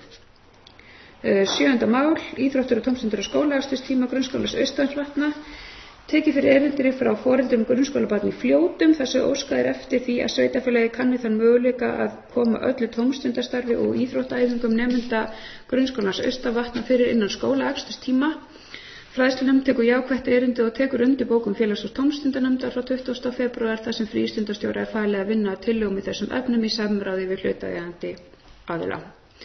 E: Sjöunda mál, íþróttur og tómstundir á skólaaksturstíma grunnskólans Austlandsvatna. Tekið fyrir erindri frá foreldrum grunnskólabarn í Fljótum þar sem óskað er eftir því að sveitarfélagi kanni þann möguleika að koma öllu tómstundastarfi og íþróttaæfingum nemenda grunnskólans Austlandsvatna fyrir innan skólaaksturstíma. Fræðslunefnd tekur jákvætt erindi og tekur undir bókum félags- og tómstundanefndar frá tuttugasta febrúar þar sem frístundastjóra er falið að vinna að tillögum í þessum efnum í samráði við hlutaðeigandi aðila.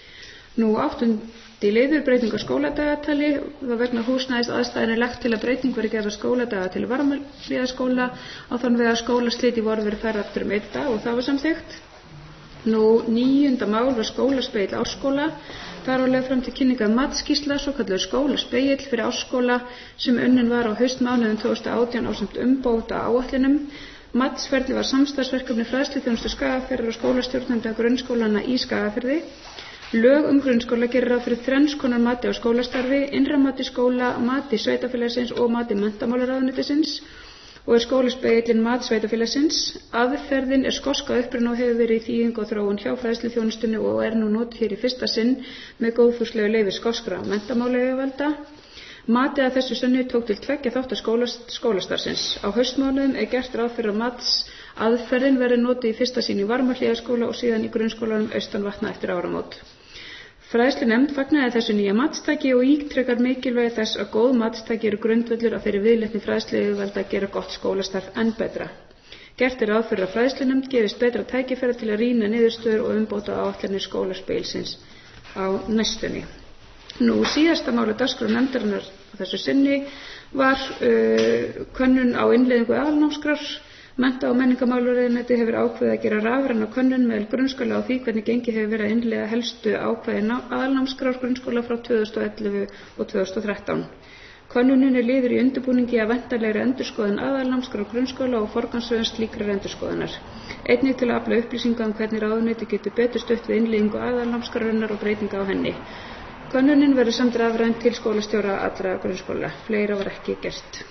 E: Nú áttundi liður breyting á skóladagatali. Það vegna húsnæðis aðstæðan er lagt til að breyting verði gerð á skóladagatali Varmahlíðaskóla á þann veg að skólasliti voru verið færð aftur um einn dag og það var samþykkt. Nú níunda mál var skólaspegill Árskóla. Þar var lögð fram til kynningar matsskýrsla, svokallaður skólaspegill fyrir Árskóla sem unnin var á haustmánuðum tvö þúsund og átján ásamt umbóta áætlunum. Matsferli var samstarfsverkefni fræðsluþjónustu Skagafjarðar og skólastjórnenda grunnskólana í Skagafirði. Lög um grunnskóla gerir ráð fyrir þrenns konar mati á skólastarfi, innra mati skóla, mati sveitarfélagsins og mati menntamálaráðuneytisins og er skólaspegillinn mat sveitarfélagsins. Aðferðin er skoska uppruna og hefur verið í þýðingu og þróun hjá fræðsluþjónustunni og er nú notuð hér í fyrsta sinn með góðfúslegu leyfi skoskra menntamálayfirvalda. Matið að þessu sinni tók til tveggja þátta skólastarfsins. Á haustmánuðum er gert ráð fyrir að matsaðferðin verði notuð í fyrsta sinn í Varmahlíðaskóla og síðan í grunnskólanum Austanvatna eftir áramót. Fræðslunefnd fagnaði þessu nýja matstæki og ítrekar mikilvægi þess að góð matstæki eru grundvöllur að fyrir viðleitni fræðsluyfirvalda að gera gott skólastarf enn betra. Gert er ráð fyrir að fræðslunefnd gefist betra tækifæri til að rýna niðurstöður og umbóta áætlanir skólaspegilsins á næstunni. Nú síðasta máli dagskrá nefndarinnar á þessu sinni var uh, könnun á innleiðingu aðalnámskrár. Mennta- og menningarmálaráðuneytið hefur ákveðið að gera rafræna könnun meðal grunnskóla á því hvernig gengið hefur verið að innleiða helstu ákvæði aðalnámskrár grunnskóla frá tvö þúsund og ellefu og tvö þúsund og þrettán. Könnunin er liður í undirbúningi að væntanlegri endurskoðun aðalnámskrár grunnskóla og forgangsröðun slíkrar endurskoðunar. Einnig til að afla upplýsinga um hvernig ráðuneyti getur betur stutt við innleiðingu aðalnámskrárinnar og breytinga á henni. Könnunin verður samt rafræn til skólastjóra allra grunnskóla. Fleira var ekki gert.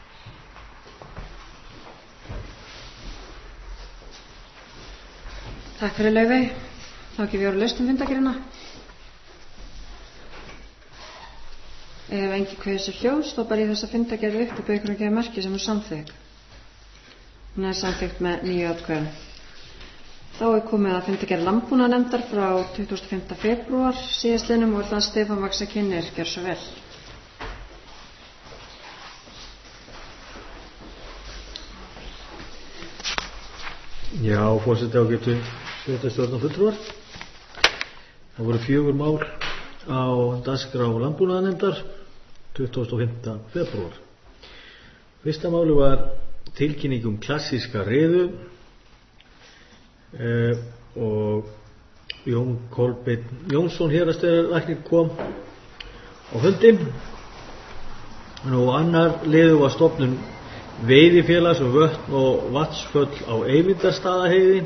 A: Takk fyrir Laufey. Þá ekki við ára laustum fundargerðina. Ef engi kveður sér hljóðs, þá bar ég þessa fundargerð upp og bauð ykkur að gefa merki sem er samþykkt. Hún er samþykkt með níu atkvæðum. Þá er komið að fundargerð landbúnaðarnefndar frá tuttugasta og fimmta febrúar síðastliðnum og er það Stefán Vaxa Kynir, gjör svo vel.
B: Já, forseti ágætu sveitarstjórnar fulltrúar. Það voru fjögur mál á dagskrá landbúnaðarnefndar tuttugasta og fimmta febrúar. Fyrsta máli var tilkynning um klassíska riðu eh, og Jón Kolbeinn Jónsson héraðsdýralæknir kom á fundinn. Og annar liður var stofnun veiðifélags um vötn og vatnsföll á Eyvindarstaðaheiði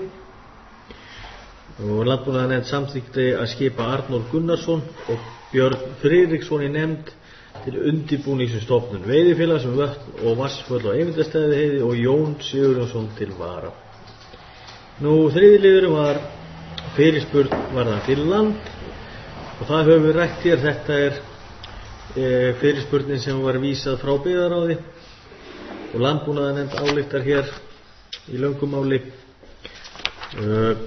B: og landbúnaðarnefnd samþykkti að skipa Arnór Gunnarsson og Björn Friðriksson í nefnd til undirbúnings um stofnun veiðifélags um vötn og vatnsföll á Eyvindarstaðaheiði og Jón Sigurjónsson til vara. Nú þriðji liðurinn var fyrirspurn varðandi land og það höfum við rætt hér. Þetta er e, fyrirspurnin sem var vísað frá byggðaráði og landbúnaðarnefnd ályktar hér í löngumáli. Uh,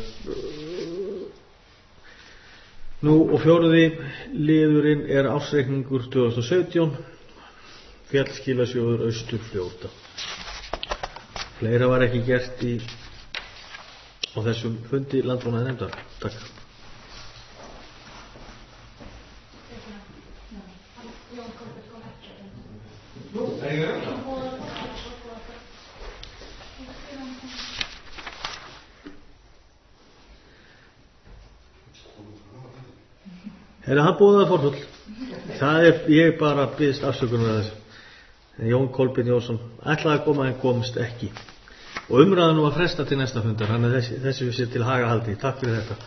B: nú og fjórði liðurinn er ársreikningur tvö þúsund og sautján, fjallskilasjóður Austurfljóta. Fleira var ekki gert í á þessum fundi landbúnaðarnefndar. Takk. Er það búið forfull? Það er, ég bara byggðist afsökunar að þessu. Jón Kolbeinn Jónsson ætlaði að koma en komst ekki. Og umræðan var fresta til næsta fundar, þannig að þessi, þessi við sér til haga haldi. Takk fyrir þetta.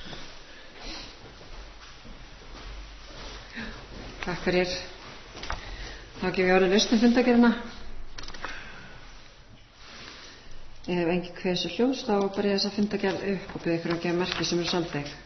A: Takk fyrir. Þá gefum við orðið lausnum fundargerðina. Ef engi kveður sér hljóðs, þá bar ég þessa fundargerð upp og bið ykkur að gefa merki sem eru samþykkt.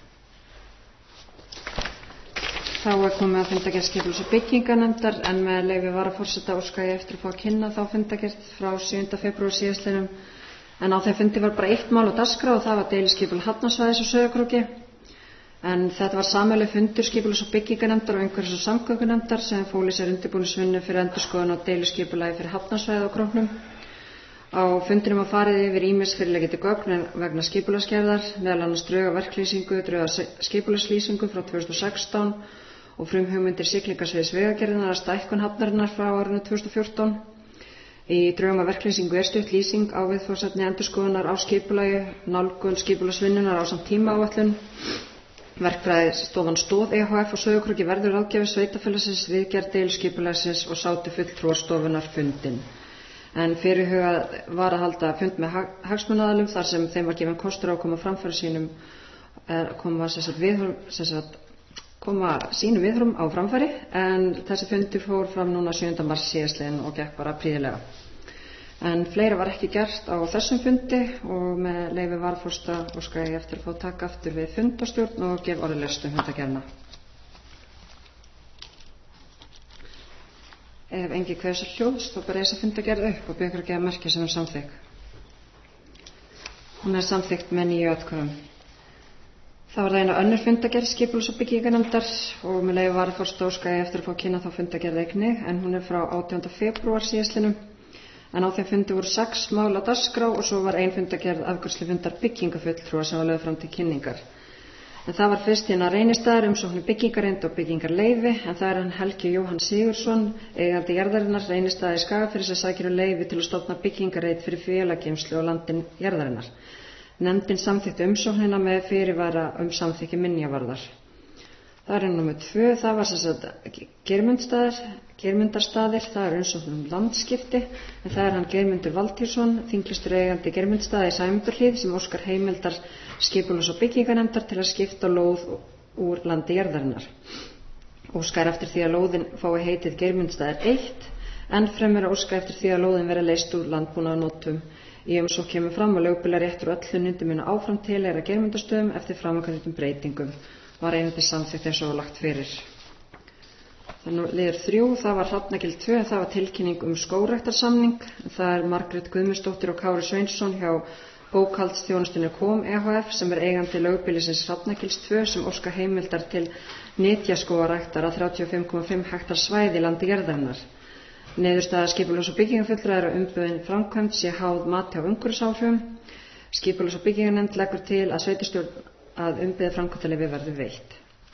A: Þá er komið að fundargerð skipulags- og byggingarnefndar en með leyfi varaforseta óska ég eftir að fá að kynna þá fundargerð frá sjöunda febrúar síðastliðnum. En á þeim fundi var bara eitt mál á dagskrá og það var deiliskipulag Hafnarsvæðis og Sauðárkróki. En þetta var sameiginlegur fundur skipulags- og byggingarnefndar og umhverfis- og samgöngunefndar sem fól í sér undirbúningsvinnu fyrir endurskoðun á deiliskipulagi fyrir Hafnarsvæði á Króknum. Á fundinum var farið yfir ýmis fyrirliggjandi gögn vegna skipulagsgerðar, meðal annars drög að verklýsingu, drög að skipulagslýsingu frá tvö þúsund og sextán og frumhugmyndir siglingasviðs vegagerðarinnar að stækkun hafnarinnar frá árinu tvö þúsund og fjórtán. Í drögum að verklýsingu er stutt lýsing á viðfangsefni endurskoðunar á skipulagi, nálgun skipulagsvinnunar ásamt tímaáætlun. Verkfræðistofan Stoð E H F og Sauðárkróki verður ráðgjafi sveitarfélagsins við gerð deiliskipulagsins og sátu fulltrúar stofunnar fundinn. En fyrirhugað var að halda fund með hag, hagsmunaaðilum þar sem þeim var gefinn kostur á að koma framfæri sínum, koma sem sagt viðhorf, sem sagt koma sínum viðhorfum á framfæri, en þessi fundur fór fram núna sjöunda mars síðastliðinn og gekk bara prýðilega. En fleira var ekki gert á þessum fundi og með leyfi varaforseta óska ég eftir að fá taka aftur við fundastjórn og gef orðið lausnum fundargerðina. Ef engi kveður sér hljóðs, þá ber ég þessa fundargerð upp og bið ykkur að gefa merki sem er samþykkt. Hún er samþykkt með níu atkvæðum. Það var það eina önnur fundargerð skipulags- og byggingarnefndar og með leyfi varaforseta óska ég eftir að fá að kynna þá fundargerð einnig, en hún er frá átjánda febrúar síðastliðnum. En á þeim fundi voru sex mál á dagskrá og svo var ein fundargerð afgreiðslufundar byggingafulltrúa sem var lögð fram til kynningar. En það var fyrst hérna Reynistaðar umsókn um byggingarreind og byggingarleyfi, en það er hann Helgi Jóhann Sigurðsson, eigandi jarðarinnar Reynistaða í Skagafirði sem sækir um leyfi til að stofna byggingarreit fyrir félagsgeymslu á landin jarðarinnar. Nefndin samþykkti umsóknina með fyrirvara um samþykki minjavarðar. Það er nummer tvö, það var sem sagt Geirmundarstaðir, Geirmundarstaðir, það er umsókn um landskipti, en það er hann Geirmundur Valtýrsson, þinglistur eigandi Geirmundarstaða í Sæmundarhlíð sem óskar heimildar skipulags- og byggingarnefndar til að skipta lóð úr landi jarðarinnar. Óskar eftir því að lóðin fái heitið Geirmundarstaðir eitt, enn fremur að óska eftir því að lóðin verði leyst úr landbúnaðarnotum. Í umsókn kemur fram að lögbýlaréttur og öll hlunnindi munu áfram tilheyra Geirmundarstöðum eftir framangreindum breytingum. Var einandi samþykkt eins og lagt fyrir. Þannig liður þrjú, það var Hrafnagil tvö, það var tilkynning um skógræktarsamning. Það er Margrét Guðmundsdóttir og Kári Sveinsson hjá bókhaldsþjónustunni kom E H F sem er eigandi lögbýlisins Hrafnagils tvö sem óska heimildar til nytjaskógaræktar á þrjátíu og fimm komma fimm hektar svæði í landi jarðarinnar. Niðurstaða skipulags- og byggingarfulltrúa er að umboðin framkvæmd sé háð mati á umhverfisáhrifum. Skipulags- og byggingarnefnd leggur til að sveitarstjórn að umbyggða framkvæmdaleyfi verður veitt.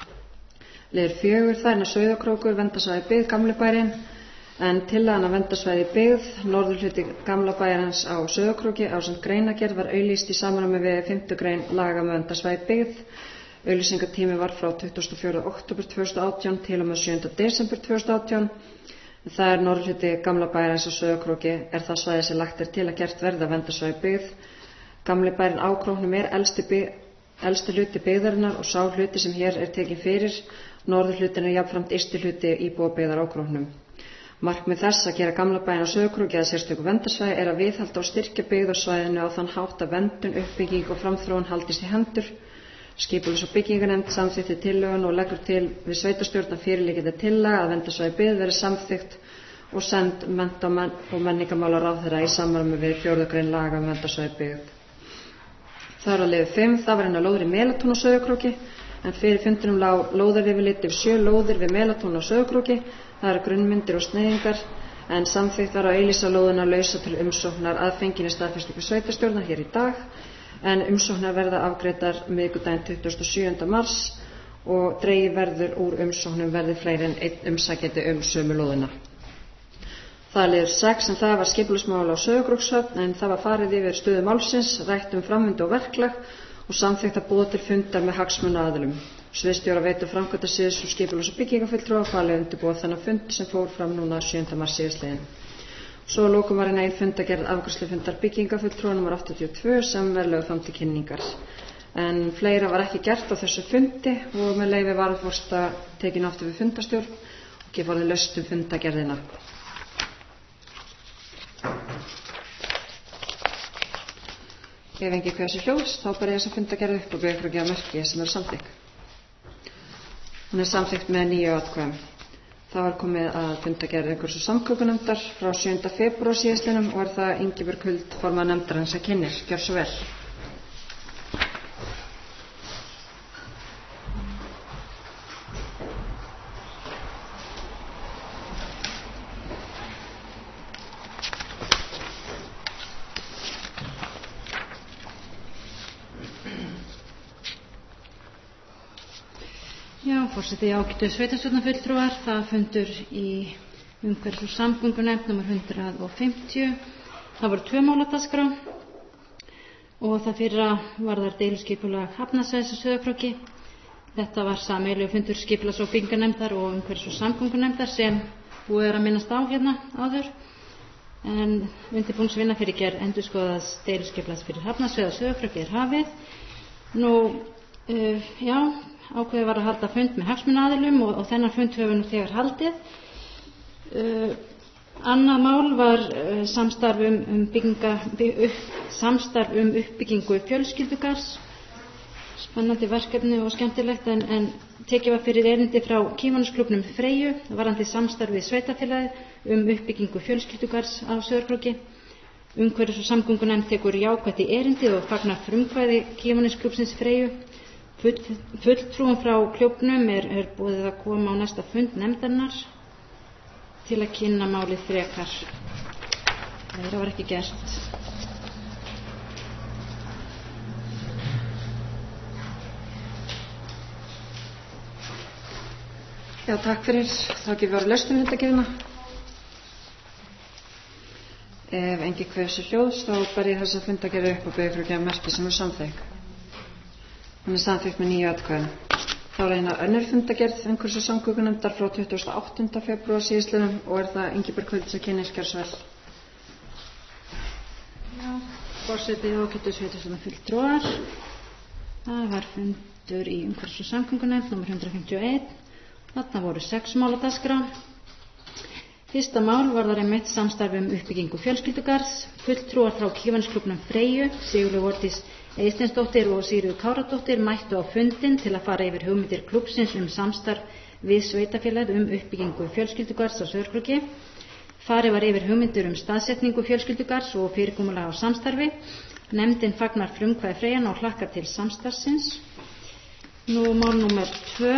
A: Liður fjögur, það er að Sauðárkrókur, verndarsvæði byggð Gamli bærinn, en tillagan að verndarsvæði byggð, norðurhluti Gamla bæjarins á Sauðárkróki ásamt greinagerð var auglýst í samræmi við fimmtu grein laga um verndarsvæði byggð. Auglýsingatími var frá tuttugasta og fjórða október tvö þúsund og átján til og með sjöunda desember tvö þúsund og átján. Það er norðurhluti Gamla bæjarins á Sauðárkróki, er það svæði sem lagt er til að gert verða verndarsvæði byggð. Gamli bærinn á Króknum er elsti byggð elsti hluti byggðarinnar og sá hluti sem hér er tekin fyrir, norðurhlutin er jafnframt ysti hluti íbúabyggðar á Króknum. Markmið þess að gera Gamla bæinn á Sauðárkróki að sérstöku verndarsvæði er að viðhalda og styrkja byggðarsvæðinu á þann hátt að verndun, uppbygging og framþróun haldist í hendur. Skipulags- og byggingarnefnd samþykkti tillögun og leggur til við sveitarstjórn að fyrirliggjandi tillaga að verndarsvæði byggð verði samþykkt og send mennta- og menningarmálaráðherra í samræmi við fjórðu grein laga um verndarsvæði byggð. Það er að liður fimm, það var hennar lóðir í Melatún á Sauðárkróki, en fyrir fundinum lá lóðaryfirlit yfir sjö lóðir við Melatún á Sauðárkróki, það eru grunnmyndir og sneiðingar, en samþykkt var að auglýsa lóðina lausa til umsóknar að fenginni staðfestingu sveitarstjórnar hér í dag, en umsóknar verða afgreiddar miðvikudaginn tuttugasta og sjöunda mars og dregið verður úr umsóknum verði fleiri en einn umsækjandi um sömu lóðina. Það er liður sex, en það var skipulagsmál á Sauðárkrókshöfn, en það var farið yfir stöðu málsins, rætt um framvindu og verklag og samþykkt að boða til fundar með hagsmunaaðilum. Sviðsstjóra veitu framkvæmdasviðs og skipulags- og byggingarfulltrúa falið undirbúa þennan fund sem fór fram núna sjöunda mars síðastliðinn. Svo að lokum var einn ein fundagerð afgreiðslufundar byggingarfulltrúa númer áttatíu og tvö sem var lögð fram til kynningar. En fleira var ekki gert á þessu fundi og með leyfi varaforsta tekin aftur við fundastjórn og gefur þið laust um fundagerðina. Ef engi hversu hljóðs, þá bara ég þess að fundagerð upp og byrja fyrir að gefa merki sem eru samþykk. Hún er samþykkt með nýju atkvæðum. Það var komið að fundagerð umhverfis- og samgöngunefndar frá sjöunda febrúar síðastliðnum og er það Ingibjörg Huld, formaður nefndarins, að kynnir. Gjör svo vel.
F: Forseti, ágætu sveitarstjórnarfulltrúar, það fundur í umhverfis- og samgöngunefnd númer hundrað og fimmtíu. Það voru tvö mál á dagskrá og það fyrra varðar deiliskipulag hafnarsvæðis á Sauðárkróki. Þetta var sameiginlegur fundur skipulags- og byggingarnefndar og umhverfis- og samgöngunefndar sem búið er að minnast á hérna áður. En undirbúningsvinna fyrir gerð endurskoðaðs deiliskipulags fyrir hafnarsvæði á Sauðárkróki er hafið. Nú, uh, já, ákveðið var að halda fund með hagsmunaaðilum og, og þennan fund höfum við nú þegar haldið. Uh, annað mál var uh, samstarf um, um, bygginga, bygg, upp, samstarf um uppbyggingu fjölskyldugarðs. Spennandi verkefni og skemmtilegt, en, en tekið var fyrir erindi frá Kívanisklúbbnum Freyju varðandi samstarf við sveitarfélagið um uppbyggingu fjölskyldugarðs á Sauðárkróki. Umhverfis- og samgöngunefnd tekur jákvætt í erindið og fagnar frumkvæði Kívanisklúbbsins Freyju. Full, fulltrúum frá klúbbnum er, er búið að koma á næsta fund nefndarinnar til að kynna málið frekar. Það var ekki gert.
A: Já, takk fyrir. Þá gefum við að laustum fundagerðina. Ef engi hversu hljóðs, þá ber ég þess að fundagerða upp og byrja fyrir að gefa merki sem er samþykk. Hún er samþykkt með nýju atkvæðum. Það var eina önnur fundagerð umhverfis- og samgöngunefndar frá tuttugasta og áttunda febrúar síðastliðnum og er það Ingibjörg Hulda kynni, gjörðu svo vel.
F: Já, forseti og ágætu sveitarstjórnarfulltrúar. Það var fundur í umhverfis- og samgöngunefnd númer hundrað fimmtíu og eitt. Þarna voru sex mál á dagskrá. Fyrsta mál var það einmitt samstarfi um uppbyggingu fjölskyldugarðs. Fulltrúar frá Kívanisklúbbnum Freyju, Sigurlaug Vordís Eysteinsdóttir og Sigríður Káradóttir mættu á fundinn til að fara yfir hugmyndir klúbbsins um samstarf við sveitarfélagið um uppbyggingu fjölskyldugarðs á Sauðárkróki. Farið var yfir hugmyndir um staðsetningu fjölskyldugarðs og fyrirkomulag á samstarfi. Nefndin fagnar frumkvæði Freyjan og hlakkar til samstarfsins. Nú mál númer tvö.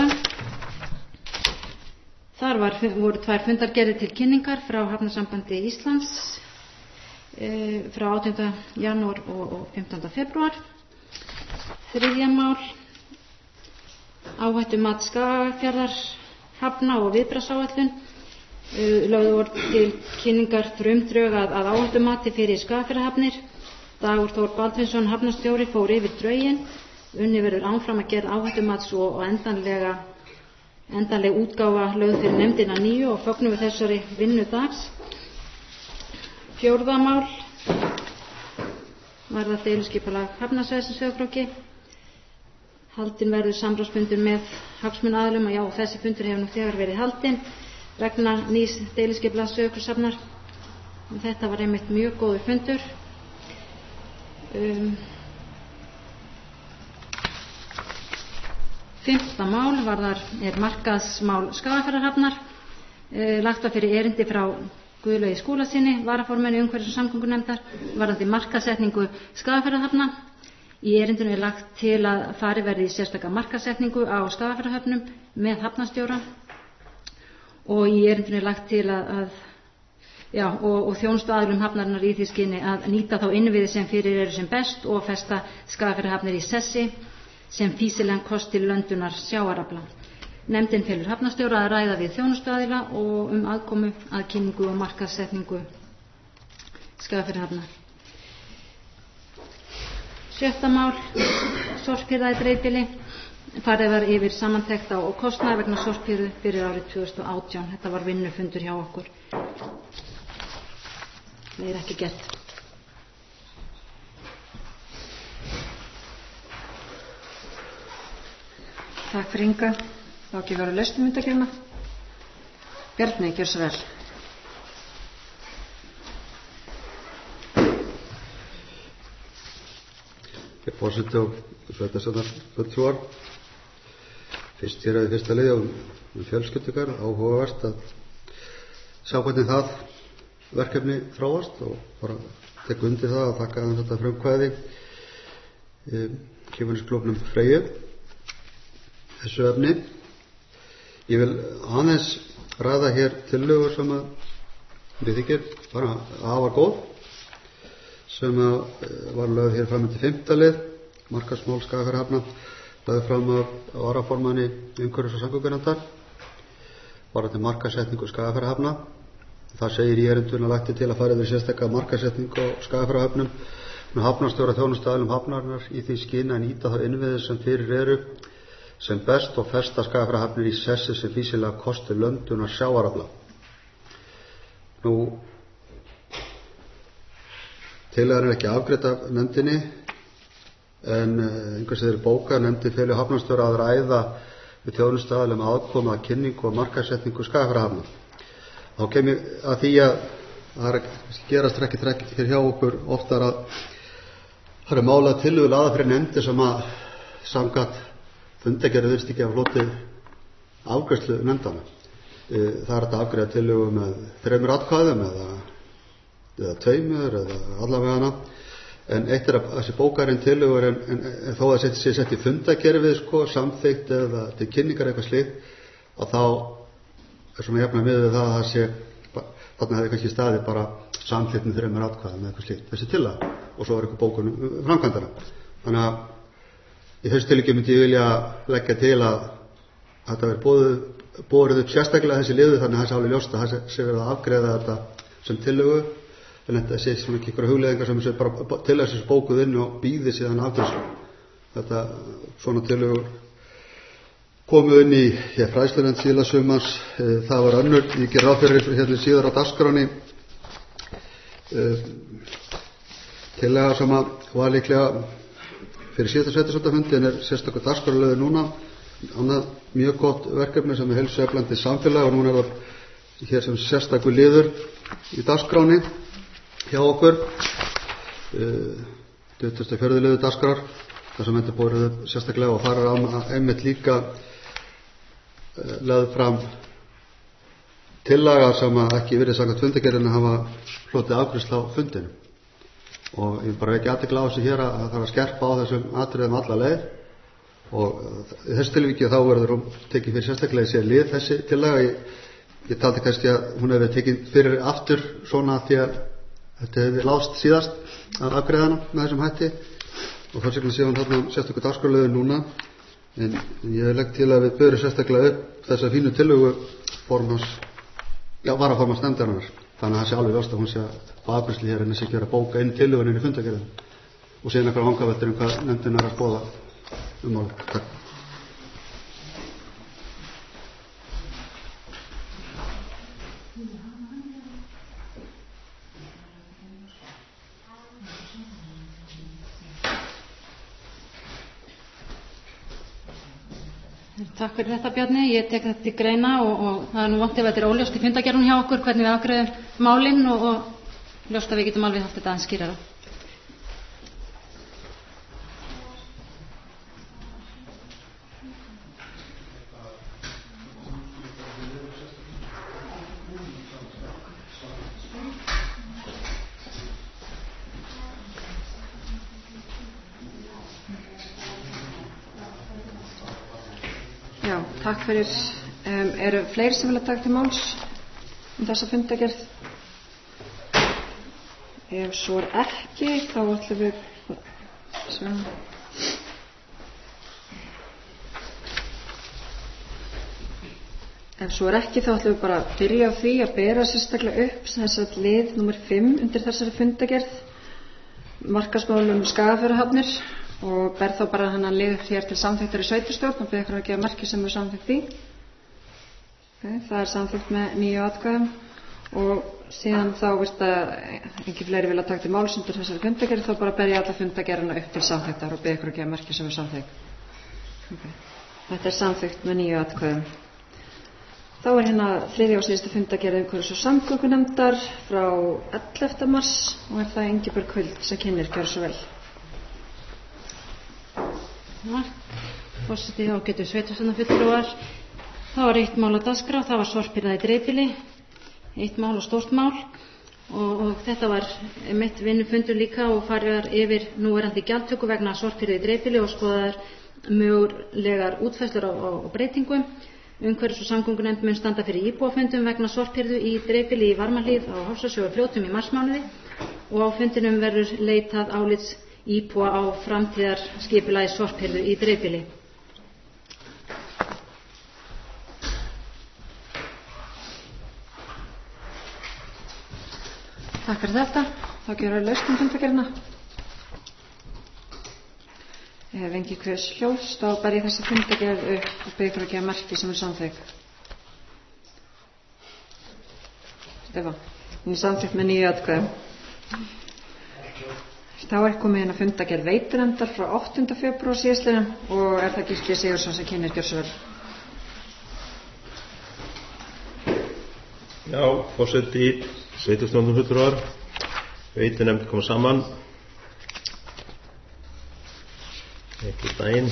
F: Þar var, voru tvær fundargerðir til kynningar frá Hafnasambandi Íslands e, frá átjánda janúar og, og fimmtánda febrúar. Þriðja mál, áhættumat Skagafjarðar hafna og viðbragðsáætlun. E, lögðu voru til kynningar frumdrög að, að áhættumati fyrir Skagafjarðarhafnir. Dagur Þór Baldvinsson hafnastjóri fór yfir drögin. Unni verður áfram að gera áhættumats og, og endanlega endanleg útgáfa lögð fyrir nefndina nýju og fögnum við þessari vinnu dags. Fjórða mál var það deiliskipulag hafnasvæðisins Sauðárkróki. Haldinn verður samráðsfundur með hagsmunaaðilum og já, þessi fundur hefur nú þegar verið haldinn vegna nýs deiliskipulags Sauðárkrókshafnar. Þetta var einmitt mjög góður fundur. Um, Fymta mál var þar er markaðsmál Skagafjarðarhafnar. E, lagt var fyrir erindi frá Guðlaugi Skúlasyni, varaformanni umhverfis- og samgöngunefndar, varðandi markaðssetningu Skagafjarðarhafna. Í erindinu er lagt til að farið verði í sérstaka markaðssetningu á Skagafjarðarhöfnum með hafnastjóra og í erindinu er lagt til að, að já, og, og þjónustuaðilum hafnarinnar í því skyni að nýta þá innviði sem fyrir eru sem best og festa Skagafjarðarhafnir í sessi sem fýsilegan kost til löndunar sjávarafla. Nefndin felur hafnastjóra að ræða við þjónustuaðila og um aðkomu að kynningu og markaðssetningu Skagafjarðarhafnar. Sjötta mál, sorphirða í dreifbýli. Farið var yfir samantekta og kostnaði vegna sorphirðu fyrir árið tvö þúsund og átján. Þetta var vinnufundur hjá okkur. Það er ekki gert.
A: Takk fyrir Inga. Þá ekki verið laust um undargerðina. Bjarni, gjör svo vel.
D: Ég forseti og sveitarstjórnar fulltrúar. Fyrst hér að í fyrsta liði um fjölskyldugarð, áhugavert að sjá hvernig það verkefni þróast og bara tek undir það að þakka um þetta frumkvæði Kívanisklúbbnum Freyju þessu efni. Ég vil aðeins ræða hér tillögur sem að við þykir bara afar góð sem að var lögð hér fram til fimmta lið markaðsmál Skagafjarðarhafna lögð fram af varaformanni umhverfis- og samgöngunefndar varðandi markaðssetningu Skagafjarðarhafna. Það segir í erindinu að lagt er til að fara yfir sérstaka markaðssetningu á Skagafjarðarhöfnum með hafnarstjóra þjónustuaðilum hafnarinnar í því skyni að nýta þá innviði sem fyrir eru sem best og festa Skagafjarðarhafnir í sessi sem fýsilega kosti löndunar sjávarafla. Nú tillagan er ekki afgreidd af nefndinni en einhvers þeirri bóka nefndi felur hafnarstjóra að ræða við þjónustuaðilum aðkomu að kynningu og markaðssetningu Skagafjarðarhafna. Þá kem ég að því að það er að gerast ekki trekk hér hjá okkur oftar að það er málað tillögur laða fyrir nefndi sem að samkvæmt fundagerð virðist ekki af floti afgreiðslu nefndana. Það er að afgreiða tillögu með þremur atkvæðum eða, eða tveimur eða allavega hana. En eitt er að þessi bókarinn tillögur en, en, en þó að þetta sé sett í fundagerfið sko, samþykkt eða til kynningar eitthvað slíkt að þá er svona jafnlega miðað við það að það sé þarna hefði kannski staði bara samþykkt með þremur atkvæðum eða eitthvað slíkt þessi tillaga og svo er eitthvað bókunum framkvæmdana. Þannig að í þessu tilviki myndi ég vilja leggja til að þetta verið borið upp sérstaklega þessi liðu þannig að það sé alveg ljóst að það sé verið að afgreiða þetta sem tillögu en þetta sé svona ekki ykkur hugleiðingar sem sé bara til þessu bókuð inn og býði síðan afgreiðslu. Þetta svona tillögur komu inn í hér fræðslunefnd síðla sumars. Það var önnur, ég ger ráð fyrir hérna síðar á dagskráni tillaga sem var líklega fyrir síðasta sveitarstjórnarfundi en er sérstakur dagskrárliður núna. Annað mjög gott verkefni sem er heilsueflandi samfélag og núna er það hér sem sérstakur liður í dagskráni hjá okkur. tuttugasta og fjórða liður dagskrár þar sem endur borið upp sérstaklega og farar á einmitt líka lögð fram tillaga sem ekki verið samkvæmt fundargerðinni hafa hlotið afgreiðslu á fundinum. Og ég bara vekja athygli á þessu hér að það þarf að skerpa á þessum atriðum alla leið og í þessu tilvíki þá verður hún tekið fyrir sérstaklega í sér lið þessi tillaga. Ég, ég taldi kannski að hún hefði tekið fyrir aftur svona því að þetta hefði lást síðast að afgreiðana með þessum hætti og þess vegna sé hún þarna sérstaklega dagskrárliður núna. En ég legg til að við börum sérstaklega upp þessa fínu tillögu formans, já, varaformans nefndarinnar. Þannig að það sé alveg ljóst að hún sé á afgreiðslu hér en þessi ekki verið að bóka inn tillögun inn í fundargerðina og síðan eitthvað vangaveltur um hvað nefndin er að skoða um málið. Takk.
F: Takk fyrir þetta, Bjarni. Ég tek þetta til greina og, og það er nú vant ef þetta er óljóst í fundargerðunum hjá okkur hvernig við afgreiðum málin og, og ljóst að við getum alveg haft þetta aðeins skýrara.
A: Já, takk fyrir. Um, eru fleiri sem vilja taka til máls um þessa fundargerð? Ef svo er ekki, þá ætlum við svo. Ef svo er ekki, þá ætlum við bara að byrja á því að bera sérstaklega upp þess að lið númer fimm undir þessari fundargerð, markaðsmálum Skagafjarðarhafnir, og ber þá bara hann að lið hér til samþykktar í sveitarstjórn og byrja ykkur að gefa marki sem er samþykkt í. Okay, það er samþykkt með níu atkvæðum og síðan þá virt að ekki fleiri vilja taka til máls undir þessari fundargerð, þá bara ber ég alla fundargerðina upp til samþykktar og byrja ykkur að gefa marki sem er samþykkt. Okay. Þetta er samþykkt með níu atkvæðum. Þá er hérna þriðja og síðasta fundargerð umhverfis- og samgöngunefndar frá ellefta mars og er það Ingibjörg Huld sem kynnir, gjörðu svo vel.
F: Forseti og getur sveitarstjórnarfulltrúar. Það var eitt mál á dagskrá, það var sorphirða í dreifbýli, eitt mál og stórt mál og, og þetta var mitt vinnufundur líka og farið yfir núverandi gjaldtöku vegna sorphirðu í dreifbýli og skoðaðar mögulegar útfærslur á, á, á breytingum. Umhverfis- og samgöngunefnd mun standa fyrir íbúafundum vegna sorphirðu í dreifbýli í Varmahlíð á Hofsósi og Fljótum í marsmánuði og á fundinum verður leitað álits íbúa á framtíðarskipulagi sorphirðu í dreifbýli.
A: Takk fyrir þetta. Þá gerum við lausn um fundargerðina. Ef engi hvers hljóðs, þá ber ég þessa fundargerð upp og byrja ykkur að gefa marki sem er samþykkt. Stefán, hún er samþykkt með níu atkvæðum. Þá er komið inn að fundargerð veitunefndar frá áttunda febrúar síðastliðnum og er það Gísli Sigurðsson sem kynnir, gjörðu svo vel.
C: Já, forseti, sveitarstjórnarfulltrúar, veitunefnd kom saman ekki daginn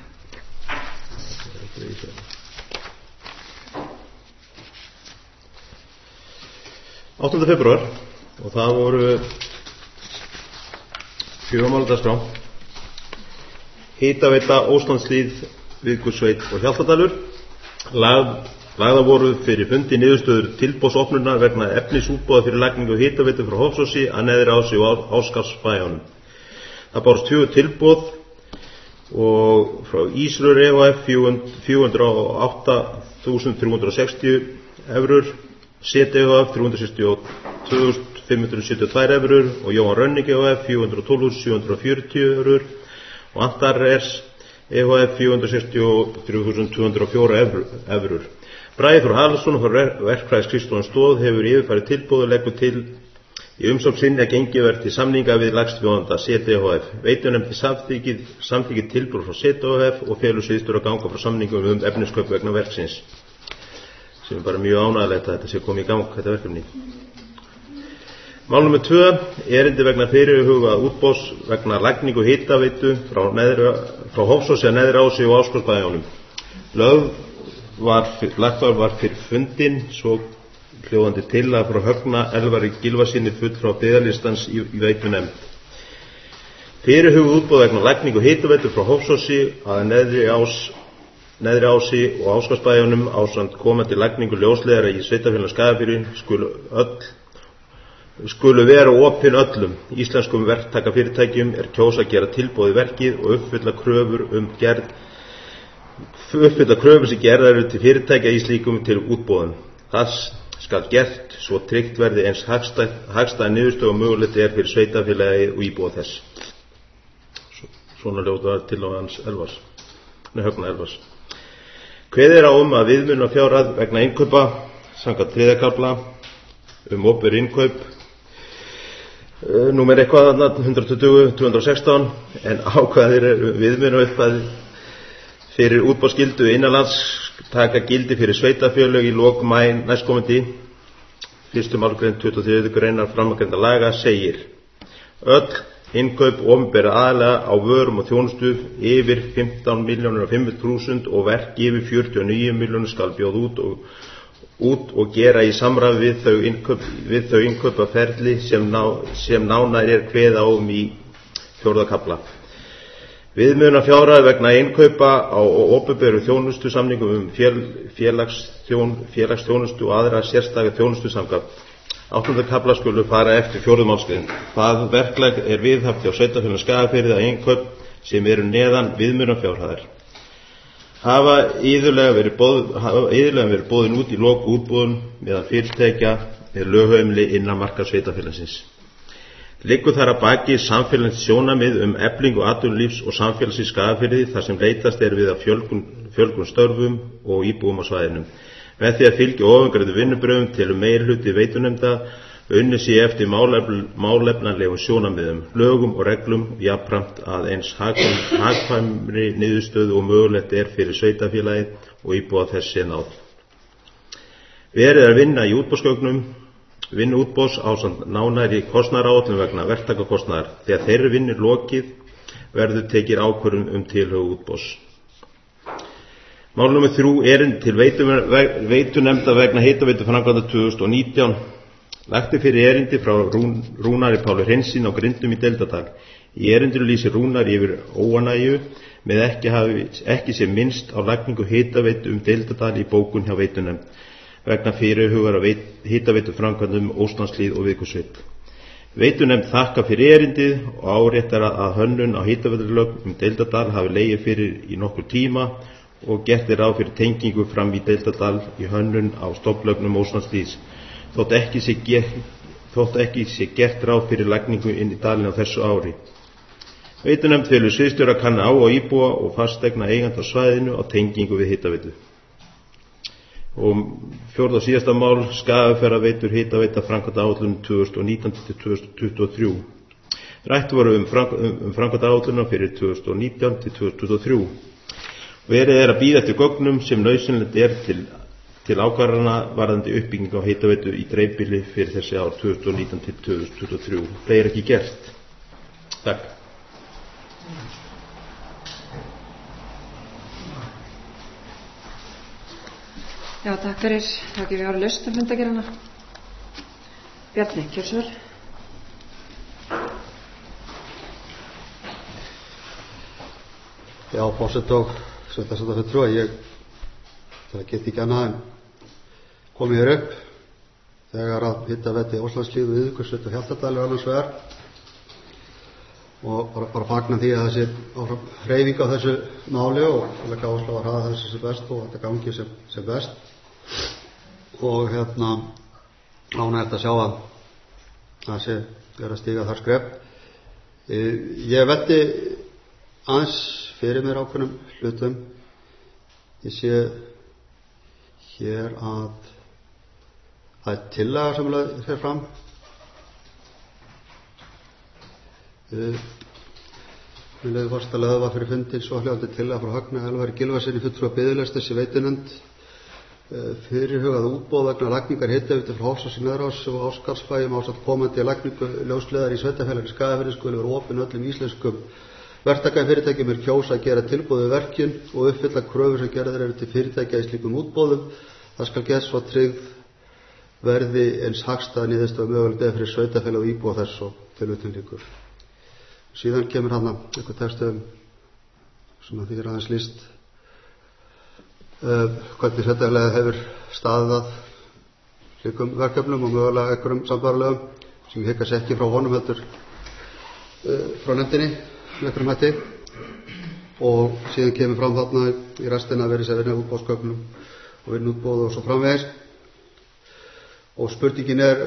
C: áttunda febrúar og það voru fjögur mál á dagskrá: hitaveita Óslandshlíð, Viðgulsveit og Hjaltadalur. Lag, lagða voru fyrir fundi niðurstöður tilboðsopnunar vegna efnisútboða fyrir lagningu hitaveitu frá Hofsósi að Neðri Ási og Ásgarðsbæjunum. Það bárust fjögur tilboð og frá Ísrör E H F fjögur hundruð og átta þúsund þrjú hundruð og sextíu evrur, S E T E H F þrjú hundruð sextíu og tvö þúsund fimm hundruð sjötíu og tvær evrur og Jóhann Rönning E H F fjögur hundruð og tólf þúsund sjö hundruð og fjörutíu evrur og Antares E H F fjögur hundruð sextíu og þrjú þúsund tvö hundruð og fjórar evrur. Bragi Þór Haraldsson frá verkfræðisskrifstofu Stoð hefur yfirfarið tilboð og leggur til í umsókn sinni að gengið verði til samninga við lægstbjóðanda C D H F. Veitunefndin samþykkir samþykkir tilboð frá C D H F og felur sviðsstjóra að ganga frá samningum um efniskaup vegna verksins. Sem er bara mjög ánægjulegt að þetta sé komið í gang, þetta verkefni. Mál númer tvö, erindi vegna fyrirhugað útboðs vegna lagningu hitaveitu frá, frá Hofsósi að Neðri Ási og Ásgrímsbæjunum. Lögð var, lagt var fyrir fundin svo hljóðandi til að frá Högna Elvari Gylfasyni fulltrúa byggðarlistans í, í veitunefnd. Fyrirhugað útboð vegna lagningu hitaveitu frá Hofsósi að Neðri Ás Neðri Ási og Ásgrímsbæjunum ásamt komandi lagningu ljósleiðara í sveitarfélaginu Skagafirði skulu öll skulu vera opin öllum íslenskum verktakafyrirtækjum er kjósa að gera tilboð í verkið og uppfylla kröfur um gerð uppfylla kröfur sem gerðar eru til fyrirtækja í slíkum til útboðum. Það skal gert svo tryggt verði eins hagstæð niðurstöðu og mögulegt er fyrir sveitarfélagið og íbúa þess. Svona ljótu var til á hans Elvars. Nei, Högna Elvars. Kveðið er á um að viðmiðunarfjárhæð vegna innkaupa samkvæmt þriðja kafla um opinber innkaup númer eitthvað hundrað tuttugu til tvö hundruð og sextán en ákvæðir viðmiðunarupphæð fyrir útboðsskyldu innanlands taka gildi fyrir sveitarfélög í lok maí næstkomandi. Fyrstu málsgrein tuttugu og þriðju greinar framangreinda laga segir: öll innkaup opinberra aðila á vörum og þjónustu yfir fimmtán milljónir og fimm hundruð þúsund og verk yfir fjörutíu og níu milljónir skal bjóða út og út og gera í samræmi við þau innkaup við þau innkaupaferli sem ná sem nánar er kveðið á um í fjórða kafla. Viðmiðunarfjárhæð vegna innkaupa á opinberum þjónustusamningum um fél, félagsþjón, félagsþjónustu og aðra sérstaka þjónustu samkvæmt áttunda kafla skulu fara eftir fjórðu málsgrein. Það verklag er viðhaft hjá sveitarfélaginu Skagafirði að innkaup sem eru neðan viðmiðunarfjárhæðar hafa iðulega verið boð, hafa iðulega verið boðin út í lok útboðum meðan fyrirtækja er lögheimili innan marka sveitarfélagsins. Liggur þar að baki samfélagsins sjónarmið um eflingu atvinnulífs og samfélags í Skagafirði þar sem leitast er við að fjölgun, fjölgun störfum og íbúum á svæðinum. Með því að fylgja ofangreindu vinnubrögðum til um meirihluti veitunefnda unnið sé eftir málefnalegum sjónarmiðum, lögum og reglum jafnframt að eins hagkvæmri niðurstöðu og mögulegt er fyrir sveitarfélagið og íbúa þess sé náð. Verið er að vinna í útboðsgögnum, vinna útboðs ásamt nánari kostnaðaráætlun vegna verktakakostnaðar. Þegar þeirri vinnu lokið verður tekið ákvörðun um tilhögun útboðs. Mál númer þrjú, erindi til veitunefnda vegna hitaveituframkvæmda tvö þúsund og nítján. Lagt er fyrir erindi frá Rún, Rúnari Páli Hreinssyni á Grindum í Deildardal. Í erindinu lýsir Rúnar yfir óánægju með ekki, hafi, ekki sé minnst á lagningu hitaveitu um Deildardal í bókun hjá veitunefnd vegna fyrirhugar að hitaveitu framkvæmdum Óslandslíð og Viðkosveit. Veitunefnd þakka fyrir erindið og áréttar að hönnun á hitaveitulögn um Deildardal hafi legið fyrir í nokkur tíma og gert er ráð fyrir tengingu fram í Deildardal í hönnun á stofnlögnum Óslandslíðs. Þótt ekki sé gert, þótt ekki sé gert ráð fyrir lagningu inn í dalinn á þessu ári. Veitunefnd felur sviðsstjóra að kanna áhuga íbúa og fastegna eiganda á svæðinu á tengingu við hitaveitu. Og fjórða og síðasta mál, Skagafjarðarveitur hitaveita framkvæmdaáætlun tvö þúsund og nítján til tvö þúsund tuttugu og þrjú. Rætt voru um, framk um framkvæmdaáætlunina fyrir tvö þúsund og nítján til tvö þúsund tuttugu og þrjú. Verið er að bíða eftir gögnum sem nauðsynlegt er til til ákvarðana varðandi uppbygging á hitaveitu í dreifbýli fyrir þessi ár tvö þúsund og nítján til tvö þúsund tuttugu og þrjú. Það er ekki gert. Takk.
A: Já, takk fyrir. Þá gefum við ára laust um fundagerðina. Bjarni, kjörsvöl.
D: Já, fórsett og setja þetta fyrir trú að ég það geti ekki annað en komið hér upp þegar að hitaveita Óslandslíð og Viðkosveit og Hjaltadalur annars vegar og bara, bara fagna því að þessi hreyfing á þessu máli og leggja áherslu á að hraða þessu sem best og þetta gangi sem, sem best og hérna ánægt að sjá að það sé er að stíga þar skref. Ég veldi aðeins fyrir mér ákveðnum hlutum. Ég sé hér að það er tillaga sem lögð hér fram. Mér leiði fórst að lögða var fyrir fundin svo hljóðandi tillaga frá Högna Elvari Gylfasyni fulltrúa biðurleistis í veitunefnd fyrirhugað útboð vegna lagningar hitaveitu frá Hofsós í Neðrás og Ásgarðsbæjum ásamt komandi lagningu ljósleiðar í sveitarfélaginu Skagafirði skuli vera opin öllum íslenskum verktakafyrirtækjum er kjósa að gera tilboð við verkin og uppfylla kröfur sem gerðar eru til fyrirtækja í slíkum útboðum. Það skal gert svo tryggð verði eins hagstæð niðurstaða mögulegt eða fyrir sveitarfélag og íbúa þess og tilvitnun lýkur. Síðan kemur hann einhver textum sem að því er aðeins lýst Uh, hvernig sveitarfélagið hefur staðið að slíkum verkefnum og mögulega einhverjum sambærilegum sem ég hyggjast ekki frá honum heldur uh, frá nefndinni með einhverjum hætti og síðan kemur fram þarna í restina að verið sér vinna útbóðsköpnum og vinnútbóð og svo framvegis og spurningin er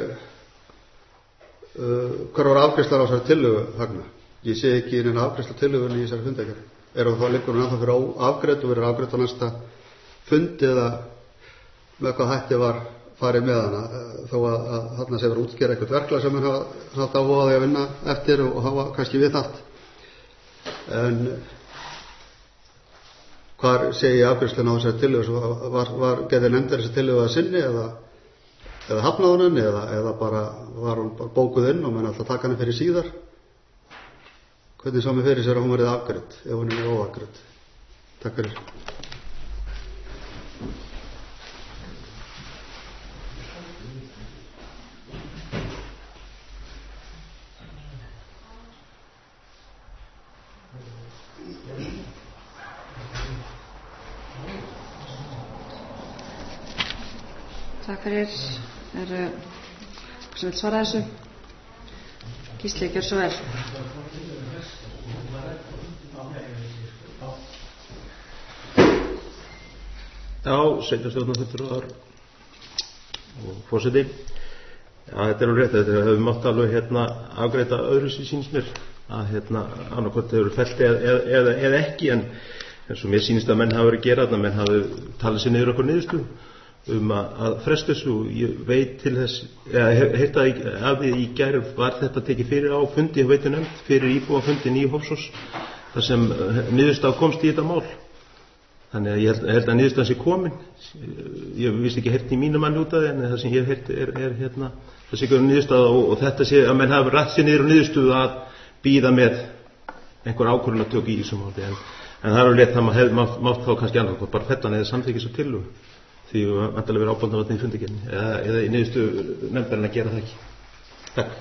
D: uh, hver var afgreiðslan á þessari tillögu Högna? Ég sé ekki neina afgreiðsla tillögunni í þessari fundagerð er það þá liggur hún ennþá fyrir afgreitt og verið afgreitt á næsta fundi eða með hvað hætti var farið með hana þó að þarna sé verið að útskýra eitthvað verklag sem hann hafa haft áhuga á því að vinna eftir og hafa kannski við allt en hvar sé ég afgreiðsluna á þessari tillögu var, var geði nefndar þessi tillögu að sinni eða, eða hafnaði hún eða, eða bara var hún bara bókuð inn og menn alltaf taka henni fyrir síðar hvernig sá mig fyrir sér að hún verið afgreitt ef hún er óafgreitt. Takk fyrir.
A: Takk fyrir. Er uh, sem vil svara þessu? Gísli, gjör svo vel.
C: Já, sveitarstjórnarfulltrúar og forseti. Já, þetta er nú rétt, þetta hefur mátt alveg hérna afgreita öðru sem sýnst mér að hérna annarkvæmt hefur fellt eða, eða, eða ekki en eins og mér sýnist að menn hafa verið að gera þarna, menn hafi talið sér niður okkur niðurstöðu um að, að frestu þessu. Ég veit til þess, eða heita að því í gær var þetta tekið fyrir á fundi, ég veit nefnd, fyrir íbúafundin í Hofsós, þar sem niðurstaða komst í þetta mál. Þannig að ég held, held að niðurstaðan sé komin. Ég hef vist ekki heyrt í mínu mann út af það, en það sem ég hef heyrt er, er hérna, það sé ekki um niðurstaða og, og þetta sé að menn hafi rætt sér niður og niðurstöðu að býða með einhver ákvörðun að tökja í þessum máli. En, en það er alveg rétt að maður hefði mátt, mátt þá kannski annað, bara fella eða samþykja svo tillögu. Því við vantarlega verið ábóðnavatni í fundagerðinni eða, eða í niðurstöðu nefndarinn að gera það ekki. Takk.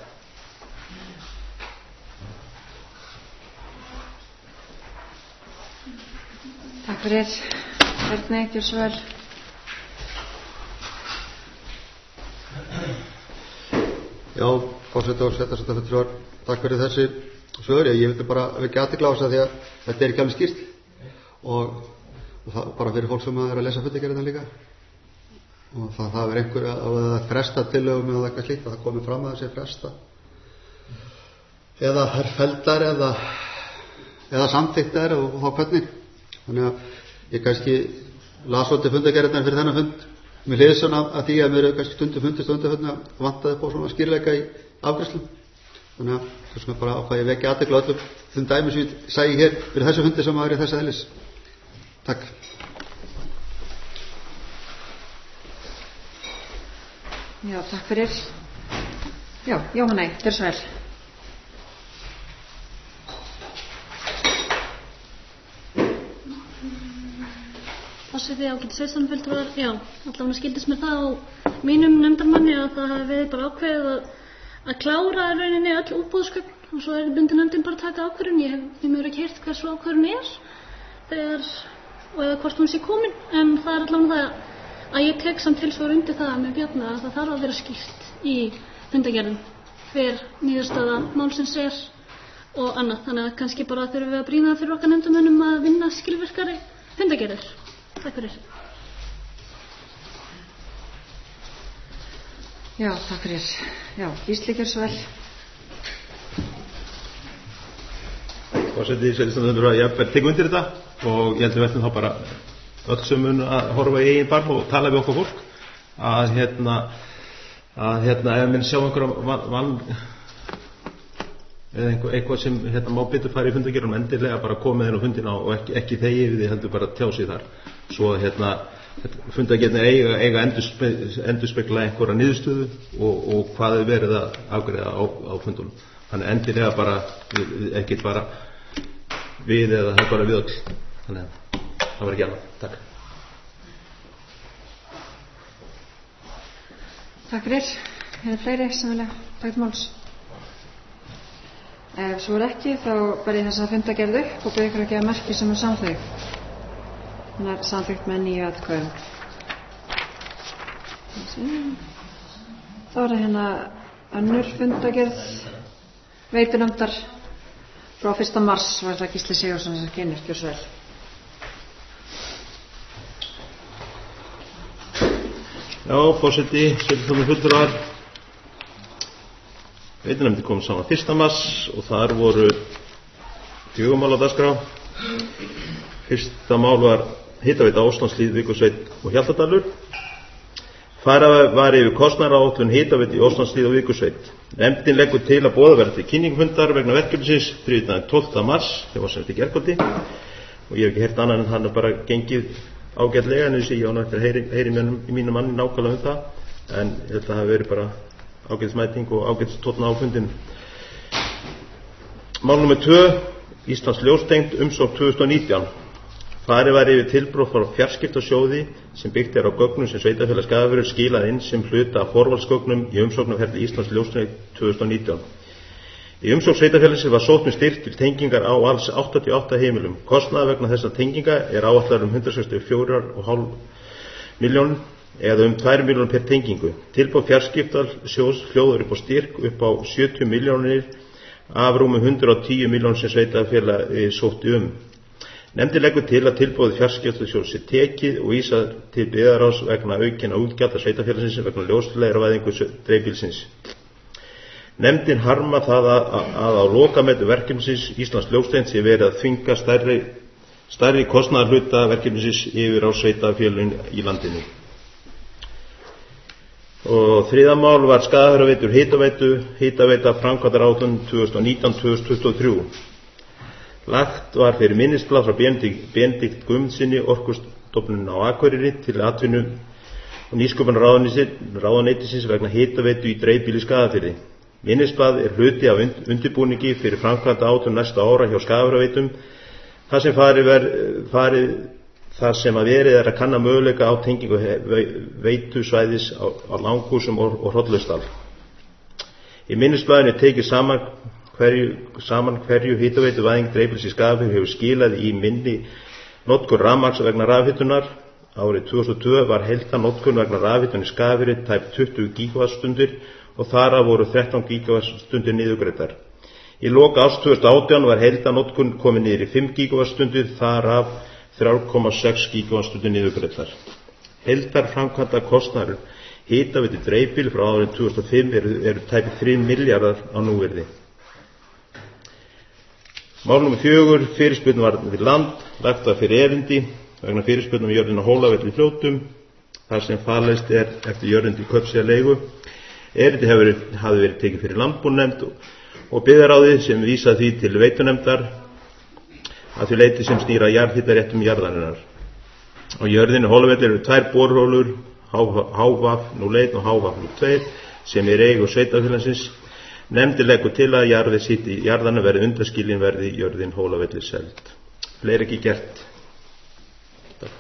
A: Takk fyrir. Hvernig, gjör svo vel.
D: Já, forseti og sveitarstjórnarfulltrúar, takk fyrir þessi svör. Ég vildi bara vekja athygli á þess að því að þetta er ekki alveg skýrt og, og það bara fyrir fólk sem er að lesa fundagerðina líka. Og það, það er einhver að, að fresta tillögum eða eitthvað slíkt að það komi fram að það sé fresta eða herrfeldar eða, eða samþykktar og, og þá hvernig. Þannig að ég kannski las svolítið fundagerðirnar fyrir þennan fund með hliðsjón af því að mér hefur kannski stundum fundist undanförnu að vantaði upp á svona skýrleika í afgreiðslum. Þannig að þess vegna bara ákvað ég vekja athygli á öllum þeim dæmi sem ég sæi hér fyrir þessu fundi sem var í þessa eðlis. Takk.
A: Já, takk fyrir. Já, Jóhanna, gjör svo vel.
G: Forseti ágætis sveitarstjórnarfulltrúar, já, allavega skildist mér það á mínum nefndarmanni að það hafi verið bara ákveðið að, að klára í rauninni öll útboðsgögn og svo er bundi nefndin bara að taka ákvörðun. Ég hef því mér ekki heyrt hversu ákvörðun er þegar, og eða hvort hún sé komin, en það er allavega það að ég tek samt til svo undir það með Bjarna að það þarf að vera skýrt í fundagerðum hver niðurstaða málsins er og annað. Þannig að kannski bara þurfum við að brýna fyrir okkar nefndarmönnum að vinna skilvirkari fundagerðir. Takk fyrir.
A: Já, takk fyrir. Já, Gísli, gjör svo vel.
C: Forseti sveitarstjórnar að ég tek undir þetta og ég held við ætlum þá bara öll sem mun að horfa í eigin barm og tala við okkar fólk að hérna að hérna ef minn sjá einhverja van, van eða einhver, eitthvað sem hérna má betur fara í fundagerðum endilega bara koma þeir á fundina og ekki, ekki þegi við þið heldur bara tjá sig þar svo hérna fundagerðin eiga, eiga endurspegla einhverja niðurstöðu og, og hvað er verið að afgreiða á, á fundunum þannig endilega bara ekkert bara við eða það bara við öll þannig að það var ekki annað. Takk.
A: Takk fyrir. Er það fleiri sem vilja taka til máls? Ef svo er ekki þá ber ég þess að fundagerð upp og byrja ykkur að gefa merki sem er samþykkt. Hún er samþykkt með nýju atkvæðum. Þá er það hérna önnur fundagerð veitunefndar frá fyrsta mars var það Gísli Sigurðsson sem kynnir gjörsvel.
C: Já, forseti, sveitarstjórnar fulltrúar veitunefndin kom saman fyrsta mars og þar voru fjögur mál á dagskrá. Fyrsta mál var hitaveita Óslandshlíð, Víkursveit og Hjaltadalur. Farið var yfir kostnaðaráætlun hitaveita í Óslandshlíð og Víkursveit. Nefndin leggur til að boðað verði til kynningafundar vegna verkefnisins þriðjudaginn tólfta mars, það var semst í gærkvöldi og ég hef ekki heyrt annað en hann er bara gengið ágætlega en þessi ég á nættur heyri, heyri í mínu manni nákvæmlega um það en þetta hafi verið bara ágætismæting og ágætistónn á fundin. Mál númer tvö Íslands ljóstengt umsókn tvö þúsund og nítján. Farið var yfir tilboð frá fjarskiptasjóði sem byggt er á gögnum sem Sveitarfélag Skagafjörður skilaði inn sem hluta af forvaldsgögnum í umsóknarferli Íslands ljóstengt tvö þúsund og nítján. Í umsókn Sveitarfélagsins var sótt um styrk til tengingar á alls áttatíu og átta heimilum. Kostnaður vegna þessar tenginga er áætlaður um hundrað sextíu og fjögur komma fimm milljónir eða um tvær milljónir per tengingu. Tilboð fjarskiptasjóðs hljóðar upp á styrk upp á sjötíu milljónir af rúmum hundrað og tíu milljónir sem Sveitarfélagi sótti um. Nefndin leggur til að tilboðið fjarskiptasjóðs sé tekið og vísað til byggðarráðs vegna aukinna útgjalda Sveitarfélagsins vegna ljósleiðaravæðingu dreifbýlisins. Nefndin harma það að, að á lokametu verkefnisins Íslands ljóstengt sé verið að þvinga stærri, stærri kostnaðarhluta verkefnisins yfir á sveitarfélögin í landinu. Og þriðja mál var Skagafjarðarveitur hitaveitu, hitaveita framkvæmdaráætlun tvö þúsund og nítján til tvö þúsund tuttugu og þrjú. Lagt var fyrir minnisblað frá Benedikt Guðmundssyni Orkustofnunin á Akureyri til atvinnu og nýsköpunarráðuneytisins vegna hitaveitu í dreifbýli í Skagafirði. Minnisblað er hluti af undirbúningi fyrir framkvæmdaáætlun næsta ára hjá Skagafjarðarveitum þar sem farið, ver, farið þar sem að verið er að kanna möguleika á tengingu veitusvæðis á, á Langhúsum og, og Hrollausdal. Í minnisblaðinu tekið saman hverju, saman hverju hitaveituvæðing dreifbýlis í Skagafirði hefur skilað í minni notkun rafmagns vegna rafhitunar. Árið tvö þúsund og tvö var heildarnotkun vegna rafhitunar í Skagafirði tæp tuttugu gígavattstundir og þar af voru þrettán gígavattstundir niðurgreiddar. Í lok árs tvö þúsund og átján var heildarnotkun komin niður í fimm gígavattstundir, þar af þrjú komma sex gígavattstundir niðurgreiddar. Heildarframkvæmda kostnaður hitaveitu dreifbýli frá árið tvö þúsund og fimm eru, eru tæpir þrír milljarðar á núvirði. Mál númer fjögur, fyrirspurn var við land, lagt var fyrir erindi vegna fyrirspurn um jörðina Hólavelli í Fljótum, þar sem falist er eftir jörðindi í kaupsíða leigu. Erindi hafi verið tekið fyrir landbúnefnd og, og byggðaráði sem vísa því til veitunefndar að því leyti sem snýra jarðhitaréttum jarðarinnar. Á jörðinu Hólavelli eru tvær borholur, Hávaf núll eitt og Hávaf núll tvö, sem er eigu sveitarfélagsins. Nefndin leggur til að jarðir sitt í jarðana verði undaskilin verði jörðin Hólavelli seld. Fleiri ekki gert. Takk.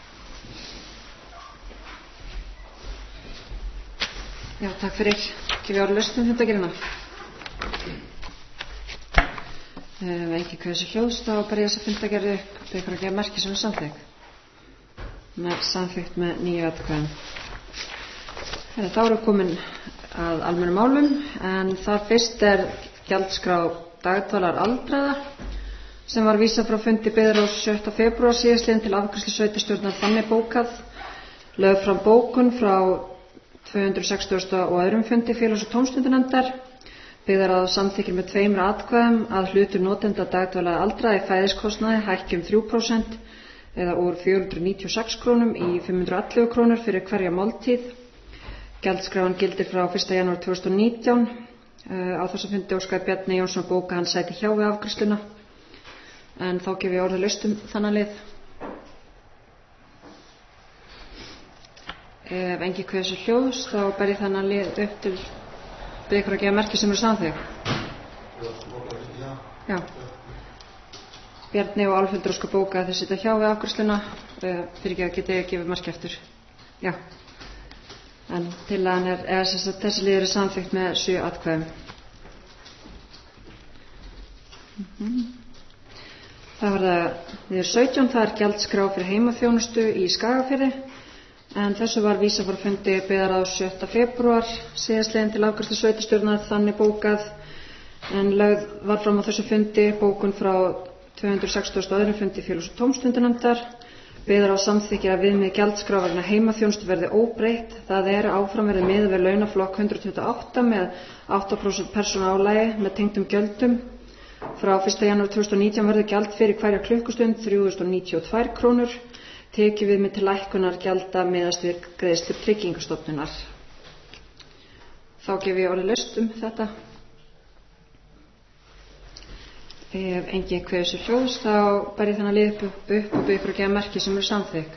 A: Já, takk fyrir. Ekki við ára lausnum fundagerina. Við hefum ekki hversu hljóðst á að bara þess að fundagerðu upp. Það er ekki að merki sem er samþykkt. Með samþykkt með nýju atkvæðum. Þá erum við komin að almennum málum, en það fyrst er gjaldskrá dagdvalar aldraða sem var vísað frá fundi byggðarráðs sjötta febrúar síðastliðinn til afgreiðslu sveitarstjórnar þannig bókað, lögð fram bókun frá tvö hundruð sextugasta og öðrum fundi félags- og tómstundanefndar Byggðarráð samþykkir með tveimur atkvæðum að hlutur notenda dagdvalar aldraðra í fæðiskostnaði hækki um þrjú prósent eða úr fjögur hundruð níutíu og sex krónum í fimm hundruð og ellefu krónur fyrir hverja máltíð. Gjaldskráin gildir frá fyrsta janúar tvö þúsund og nítján. Á þessum fundi óskaði Bjarni Jónsson bóka hann sæti hjá við afgreiðsluna, en þá gef ég orðið laust um þannig lið. Ef engi kveður sér hljóðs þá ber ég þannig lið upp til byrja ykkur að gefa merki sem eru samþykkt. Já. Bjarni og Álfhildur óska bóka að þeir sitja hjá við afgreiðsluna. Fyrir ekki að geta ég að gefa merki eftir. Já. En tillagan er, eða þess að þessi lið eru samþykkt með sjö atkvæðum. Mm-hmm. Það var það liður sautján, það er gjaldskrá fyrir heimaþjónustu í Skagafirði, en þessu var vísað frá fundi byggðarráðs sjötta febrúar síðastliðinn til afgreiðslu sveitarstjórnar þannig bókað, en lögð var fram á þessu fundi bókun frá tvö hundruð sextugustu og öðrum fundi félags- og tómstundunefndar. Byggðarráð samþykkir að viðmið gjaldskrá vegna heimaþjónustu verði óbreytt, það er áfram verði miðað við launaflokk hundrað tuttugu og átta með átta prósent persónuálagi með tengdum gjöldum. Frá fyrsta janúar tvö þúsund og nítján verður gjald fyrir hverja klukkustund þrjú þúsund níutíu og tvær krónur. Tekið við með til lækkunar gjalda miðast við greiðslur Tryggingastofnunar. Þá gef ég orðið laust um þetta. Ef enginn kveður sér hljóðs þá ber ég þannig að lið upp, upp og byrja ykkur að gefa merki sem eru samþykkt.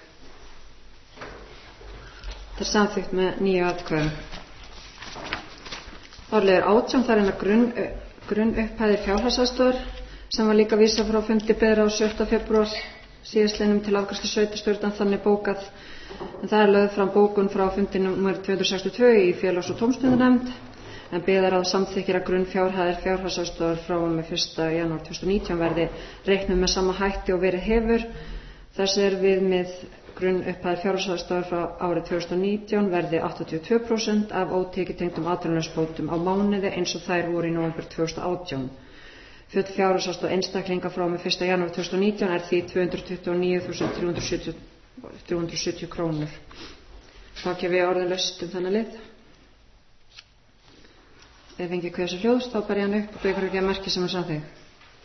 A: Það er samþykkt með níu atkvæðum. Þá er liður átján, það er eina grunn, grunn upphæðir fjárhagsaðstoðar sem var líka vísað frá fundi byggðarráðs sjötta febrúar síðastliðnum til afgreiðslu sveitarstjórnar þannig bókað, en það er lögð fram bókun frá fundi númer tvö hundruð sextíu og tvö í félags- og tómstundunefnd, en byggðarráð samþykkir að grunnfjárhæðir fjárhagsaðstoðar frá og með fyrsta janúar tvö þúsund og nítján verði reiknuð með sama hætti og verið hefur. Þess er viðmið grunnupphæðir fjárhagsaðstoðar frá árið tvö þúsund og nítján verði áttatíu og tvö prósent af ótekjutengdum atvinnuleysisbótum á mánuði eins og þær voru í nóvember tvö þúsund og átján. Full fjárhagsaðstoð einstaklinga frá og með fyrsta janúar tvö þúsund og nítján er því tvö hundruð tuttugu og níu þúsund þrjú hundruð sjötíu krónur. Þá gef ég orðið laust um þannig lið. Ef enginn kveður sér hljóðs þá ber ég hann upp og byrja ykkur að gefa merki sem er samþykkt.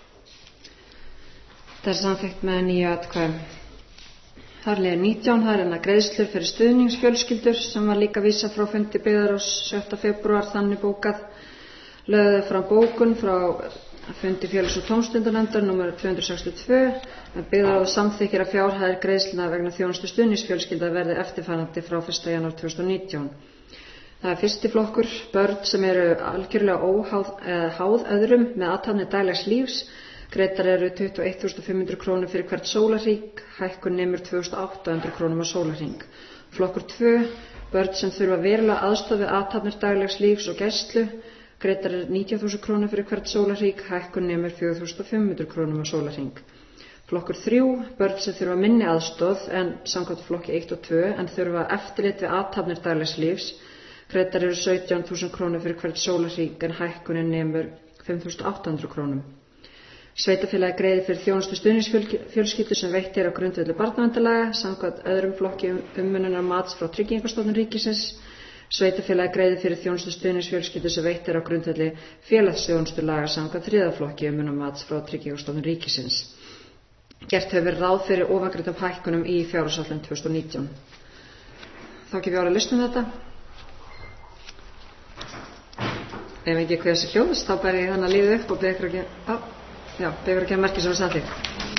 A: Það er samþykkt með níu atkvæðum. Þar liður nítján, það er enn að greiðslur fyrir stuðningsfjölskyldur sem var líka vísað frá fundi byggðarráðs sjötta febrúar þannig bókað. Lögðu fram bókun frá fundi félags- og tómstundunefndar númer tvö hundruð sextíu og tvö, en byggðarráð samþykkir að fjárhæðir greiðslna vegna þjónustu stuðningsfjölskylda verði eftirfarandi frá fyrsta janúar tvö þúsund og nítján. Það er fyrsti flokkur, börn sem eru algjörlega óháð eða háð öðrum með athafnir daglegs lífs. Greiddar eru tuttugu og eitt þúsund fimm hundruð krónur fyrir hvert sólarhring, hækkun nemur tvö þúsund átta hundruð krónum á sólarhring. Flokkur tvö, börn sem þurfa verulega aðstoð við athafnir daglegs lífs og gæslu. Greiddar eru nítján þúsund krónur fyrir hvert sólarhring, hækkun nemur fjögur þúsund fimm hundruð krónum á sólarhring. Flokkur þrjú, börn sem þurfa minni aðstoð en samkvæmt flokki eitt og tvö en þurfa eftirlit við athafnir daglegs lífs. Greiddar eru sautján þúsund krónur fyrir hvert sólarhring en hækkunin nemur fimm þúsund átta hundruð krónum. Sveitarfélagi greiðir fyrir þjónustu stuðningsfjölskyldu sem veitt er á grundvelli barnaverndarlaga samkvæmt öðrum flokki umönnunar mats frá Tryggingastofnun ríkisins. Sveitarfélagi greiðir fyrir þjónustu stuðningsfjölskyldu sem veitt er á grundvelli félagsþjónustulaga samkvæmt þriðja flokki umönnunar mats frá Tryggingastofnun ríkisins. Gert hefur verið ráð fyrir ofangreindum hækkunum í fjárhagsáætlun tvö þúsund og nítján. Þá gef ég orðið list um þetta. Ef ekki hver þessi hljóðs, þá ber ég þannig að líða upp og beður ekki að, já, beður ekki að merki sem er samþykkt.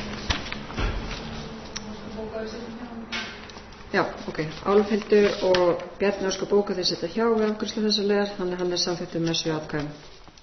A: Já, ok. Álfhildur og Bjarni óska bóka þeir setja hjá við afgreiðslu þessar liðar, þannig að hann er samþykktur með sjö atkvæðum.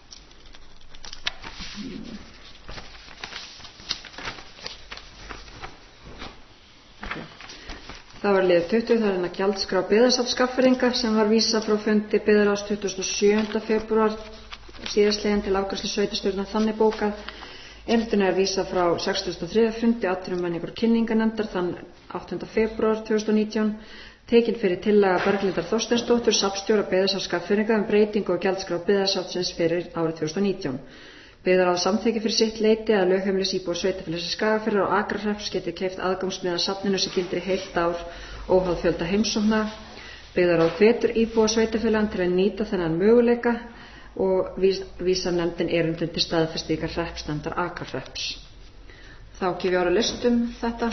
A: Okay. Það var liður tuttugu, það er hérna gjaldskrá byggðasafnskaffaringa sem var vísað frá fundi byggðarráðs tuttugasta og sjöunda febrúar síðastliðinn til afgreiðslu sveitarstjórnar þannig bókað. Erindinu er vísað frá sextugasta og þriðja fundi atvinnumenningar og kynningarnefndar þann áttunda febrúar tvö þúsund og nítján. Tekin fyrir tillaga Berglindar Þorsteinsdóttur, safnstjóra byggðasafnskaffaringa um breytingu og gjaldskrá byggðasafnsins fyrir árið tvö þúsund og nítján. Byggðarráð samþykki fyrir sitt leyti að lögheimilis íbúar sveitarfélagsins Skagafjarðar og Akrahrepps geti keypt aðgangsmiða að safninu sem gildir í heilt ár óháð fjölda heimsókna. Byggðarráð hvetur íbúar sveitarfélaganna til að nýta þennan möguleika og vísar nefndin erindum til staðfestingar hreppsnefndar Akrahrepps. Þá gef ég orða list um þetta.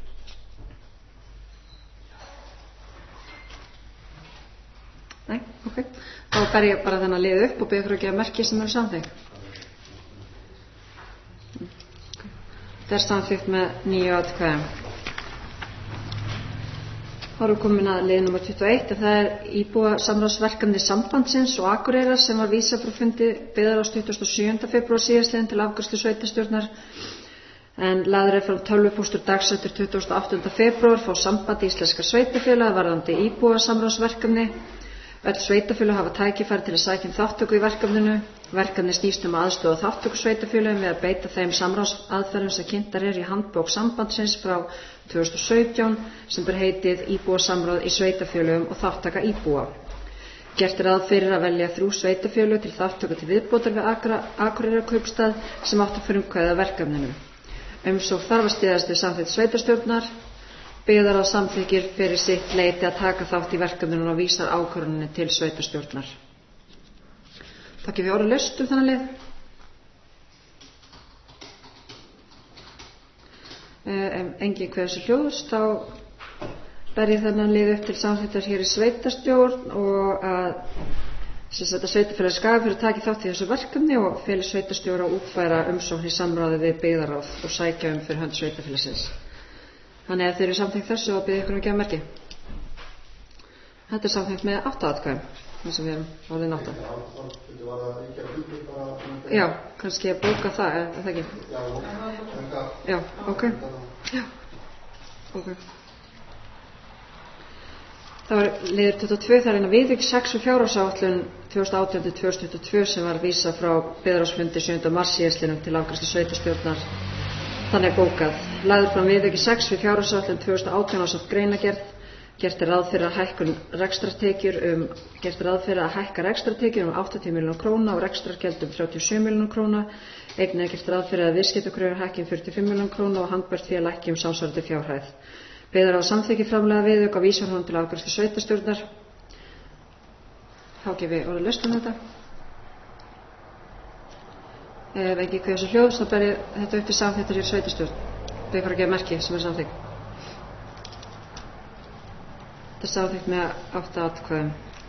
A: Nei, ok. Þá ber ég bara þennan lið upp og byrja fyrir að gefa merki sem eru samþykkt. Það er samþykkt með níu atkvæðum. Þá erum við komin að lið númer tuttugu og eitt en það er íbúa samráðsverkefni Sambandsins og Akureyrar sem var vísað frá fundi byggðarráðs tuttugasta og sjöunda febrúar síðastliðinn til afgreiðslu sveitarstjórnar en lagður er fram tölvupóstur dagsettur tuttugasta og áttunda febrúar frá Sambandi íslenskra sveitarfélaga varðandi íbúa samráðsverkefni. Öll sveitarfélög hafa tækifæri til að sækja um þátttöku í verkefninu. Verkefni snýst um að aðstoða þátttöku sveitarfélögum við að beita þeim samráðsaðferðum sem kynntar eru í handbók Sambandsins frá tvö þúsund og sautján sem ber heitið Íbúasamráð í sveitarfélögum og þáttaka íbúa. Gert er ráð fyrir að velja þrjú sveitarfélög til þátttöku til viðbótar við Akureyrarkaupstað sem áttu frumkvæði að verkefninu. Umsókn þarf að styðjast við samþykkt sveitarstjórnar. Byggðarráð samþykkir fyrir sitt leyti að taka þátt í verkefninu og vísar ákvörðuninni til sveitarstjórnar. Það gefur orða laust um þennan lið. Um, engin kveður sér hljóðs, þá ber ég þennan lið upp til samþykktar hér í sveitarstjórn og að þetta sveitarfélagi Skagafjörður taki þátt í þessu verkefni og feli sveitarstjóra að útfæra umsókn í samráði við byggðarráð og sækja um fyrir hönd sveitarfélagsins. Þannig að þeir eru samþykkt þessu og byrja ykkur að gefa merki. Þetta er samþykkt með átta atkvæðum, eins og við erum orðin átta. Já, kannski að bóka það, er það ekki? Já, ok. Já, ok. Það var liður tuttugu og tvö, það er eina viðvik sex og fjárhagsáætlun tvö þúsund og átján til tvö þúsund tuttugu og tvö sem var vísað frá byggðarráðsfundi sjöunda mars síðastliðnum til afgreiðslu sveitarstjórnar. Þannig er bókað. Lagður fram viðauki sex við fjárhagsáætlun tvö þúsund og átján ásamt greinargerð. Gert er ráð fyrir að hækkun rekstrartekjur um gert er ráð fyrir að hækka rekstrartekjur um áttatíu milljónir króna og rekstrargjöld um þrjátíu og sjö milljónir króna. Einnig er gert ráð fyrir að viðskiptakröfur hækki um fjörutíu og fimm milljónir króna og handbært fé lækki um samsvarandi fjárhæð. Byggðarráð samþykkir framlega viðauka og vísar honum til afgreiðslu sveitarstjórnar. Þá gef ég orða laust um þetta. Ef ekki kveður sér hljóðs, þá ber ég þetta upp til samþykktar hér sveitarstjórn. Byrja fyrir að gefa merki sem er samþykkt. Þetta er samþykkt með átta atkvæðum.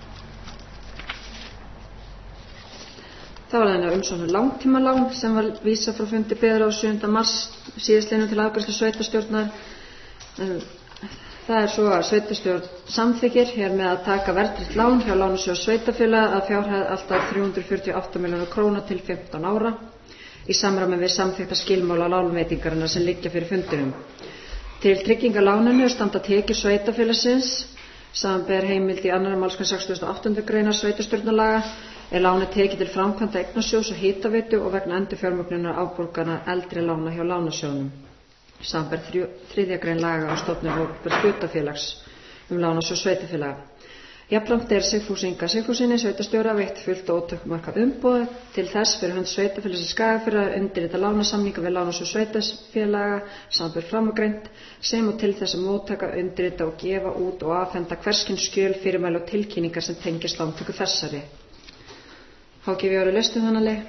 A: Þá var það umsókn um langtímalán sem var vísað frá fundi byggðarráðs sjöunda mars síðastliðnum til afgreiðslu sveitarstjórnar. Það er svo að sveitarstjórn samþykkir hér með að taka verðtryggt lán hjá Lánasjóði sveitarfélaga að fjárhæð allt að þrjú hundruð fjörutíu og átta milljónir króna til fimmtán ára í samræmi við samþykkta skilmála lánveitingarinnar sem liggja fyrir fundinum. Til tryggingar láninu standa tekjur sveitarfélagsins samanber heimild í annarri málsgrein sextugustu og áttundu greinar sveitarstjórnarlaga er lánið tekið til framkvæmda eignasjóðs og hitaveitu og vegna endurfjármögnunar afborgana eldri lána hjá Lánasjóðnum. Samanber þriðja grein laga á stofnun opinbers hlutafélags um Lánasjóð sveitarfélaga. Jafnframt er Sigfúsi Inga Sigfússyni sveitarstjóra veitt fullt og ótakmarkað umboð til þess fyrir hönd sveitarfélagsins Skagafjarðar að undirrita lánasamninga við Lánasjóð sveitarfélaga samanber framangreint sem og til þess að móttaka, undirrita og gefa út og afhenda hverskyns skjöl, fyrirmæli og tilkynningar sem tengist lántöku þessari. Þá gef ég orðið laust um þennan lið.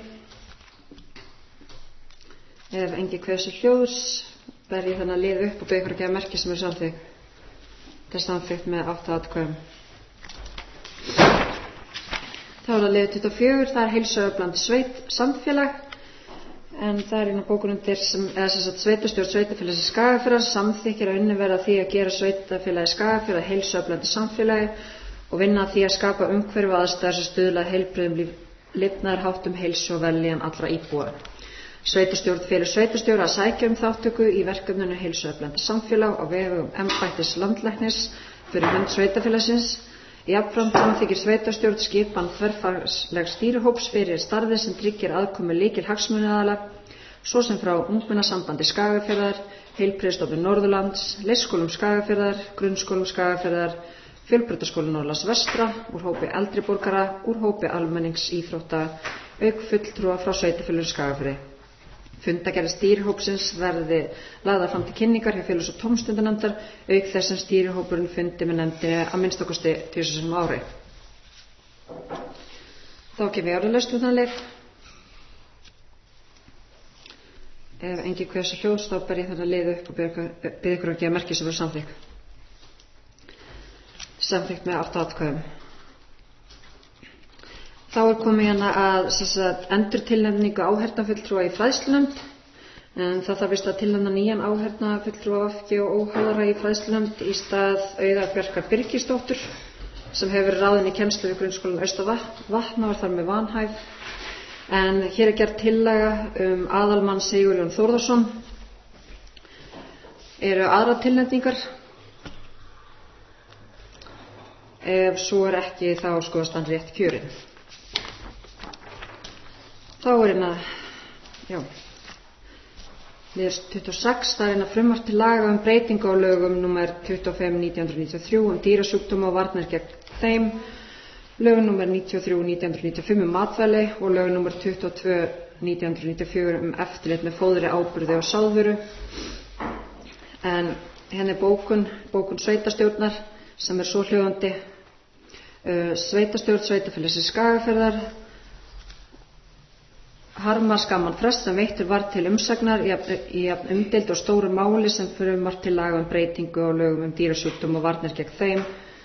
A: Ef engin kveður sér hljóðs ber ég þennan lið upp og byrja ykkur að gefa merki sem er samþykkt. Þetta er samþykkt með átta atkvæðum. Þá er það liður tuttugu og fjögur, það er heilsuöflandi sveit samfélag en það er eina bókunundir sem, eða sem sagt sveitarstjórn sveitarfélagsins Skagafjarðar samþykkir að unnið verða því að gera sveitarfélagi Skagafjarðar heilsuöflandi samfélagi og vinna því að skapa umhverfi aðstæður sem stuðla að heilbrigðum lifnaðarháttum, heilsu og vellíðan allra íbúa. Sveitarstjórn felur sveitarstjóra að sækja um þátttöku í verkefninu heilsuöflandi samfélag á vegum embættis landlæknis fyrir hönd sveitarfélagsins. Jafnframt samþykkir sveitarstjórn skipan þverfagslegs stýrihóps fyrir starfið sem tryggir aðkomu lykil hagsmunaaðila, svo sem frá Ungmennasambandi Skagafjarðar, Heilbrigðisstofnun Norðurlands, Leikskólum Skagafjarðar, Grunnskólum Skagafjarðar, Fjölbrautaskóla Norðurlands vestra, úr hópi eldri borgara, úr hópi almenningsíþrótta, auk fulltrúa frá sveitarfélaginu Skagafirði. Fundagerðir stýrihópsins verði lagðar fram til kynningar hjá félags- og tómstundanefndar, auk þess sem stýrihópurinn fundi með nefndinni að minnsta kosti tvisvar sinnum á ári. Þá gef ég orðalaust um þann lið. Ef engin hversu hljóðs þá ber ég þannig lið upp og byrð ykkur að gefa merki sem eru samþykk. Samþykkt með átta atkvæðum. Þá er komið hérna að sagt, endur tilnefningu áheyrnarfulltrúa í fræðslunefnd, en það þarf vist að tilnefna nýjan áheyrnarfulltrúa V G og óháðara í fræðslunefnd í stað Auðar Bjarkar Birgisdóttur sem hefur verið ráðin í kennslu við grunnskólann Austavatn og var þar með vanhæf. En hér er gerð tillaga um aðalmann Sigurjón Þórðarsson. Eru aðrar tilnefningar? Ef svo er ekki þá skoðast hann rétt kjörinn. Þá er hérna, já, liður tuttugu og sex, það er hérna frumvarp til laga um breytingu á lögum númer tuttugu og fimm nítján hundruð níutíu og þrjú um dýrasjúkdóma og varnir gegn þeim, lögum númer níutíu og þrjú nítján hundruð níutíu og fimm um matvæli og lögum númer tuttugu og tvö nítján hundruð níutíu og fjögur um eftirlit með fóðri, áburði og sálfuru. En henni er bókun, bókun sveitastjórnar sem er svo hljóðandi. Uh, sveitastjórn Sveitafélagsins Skagafjarðar harmar skamman frest sem veittur var til umsagnar í jafn umdeild og stóru máli sem frumvarp til laga um breytingu á lögum um dýrasjúkdóma og varnir gegn þeim,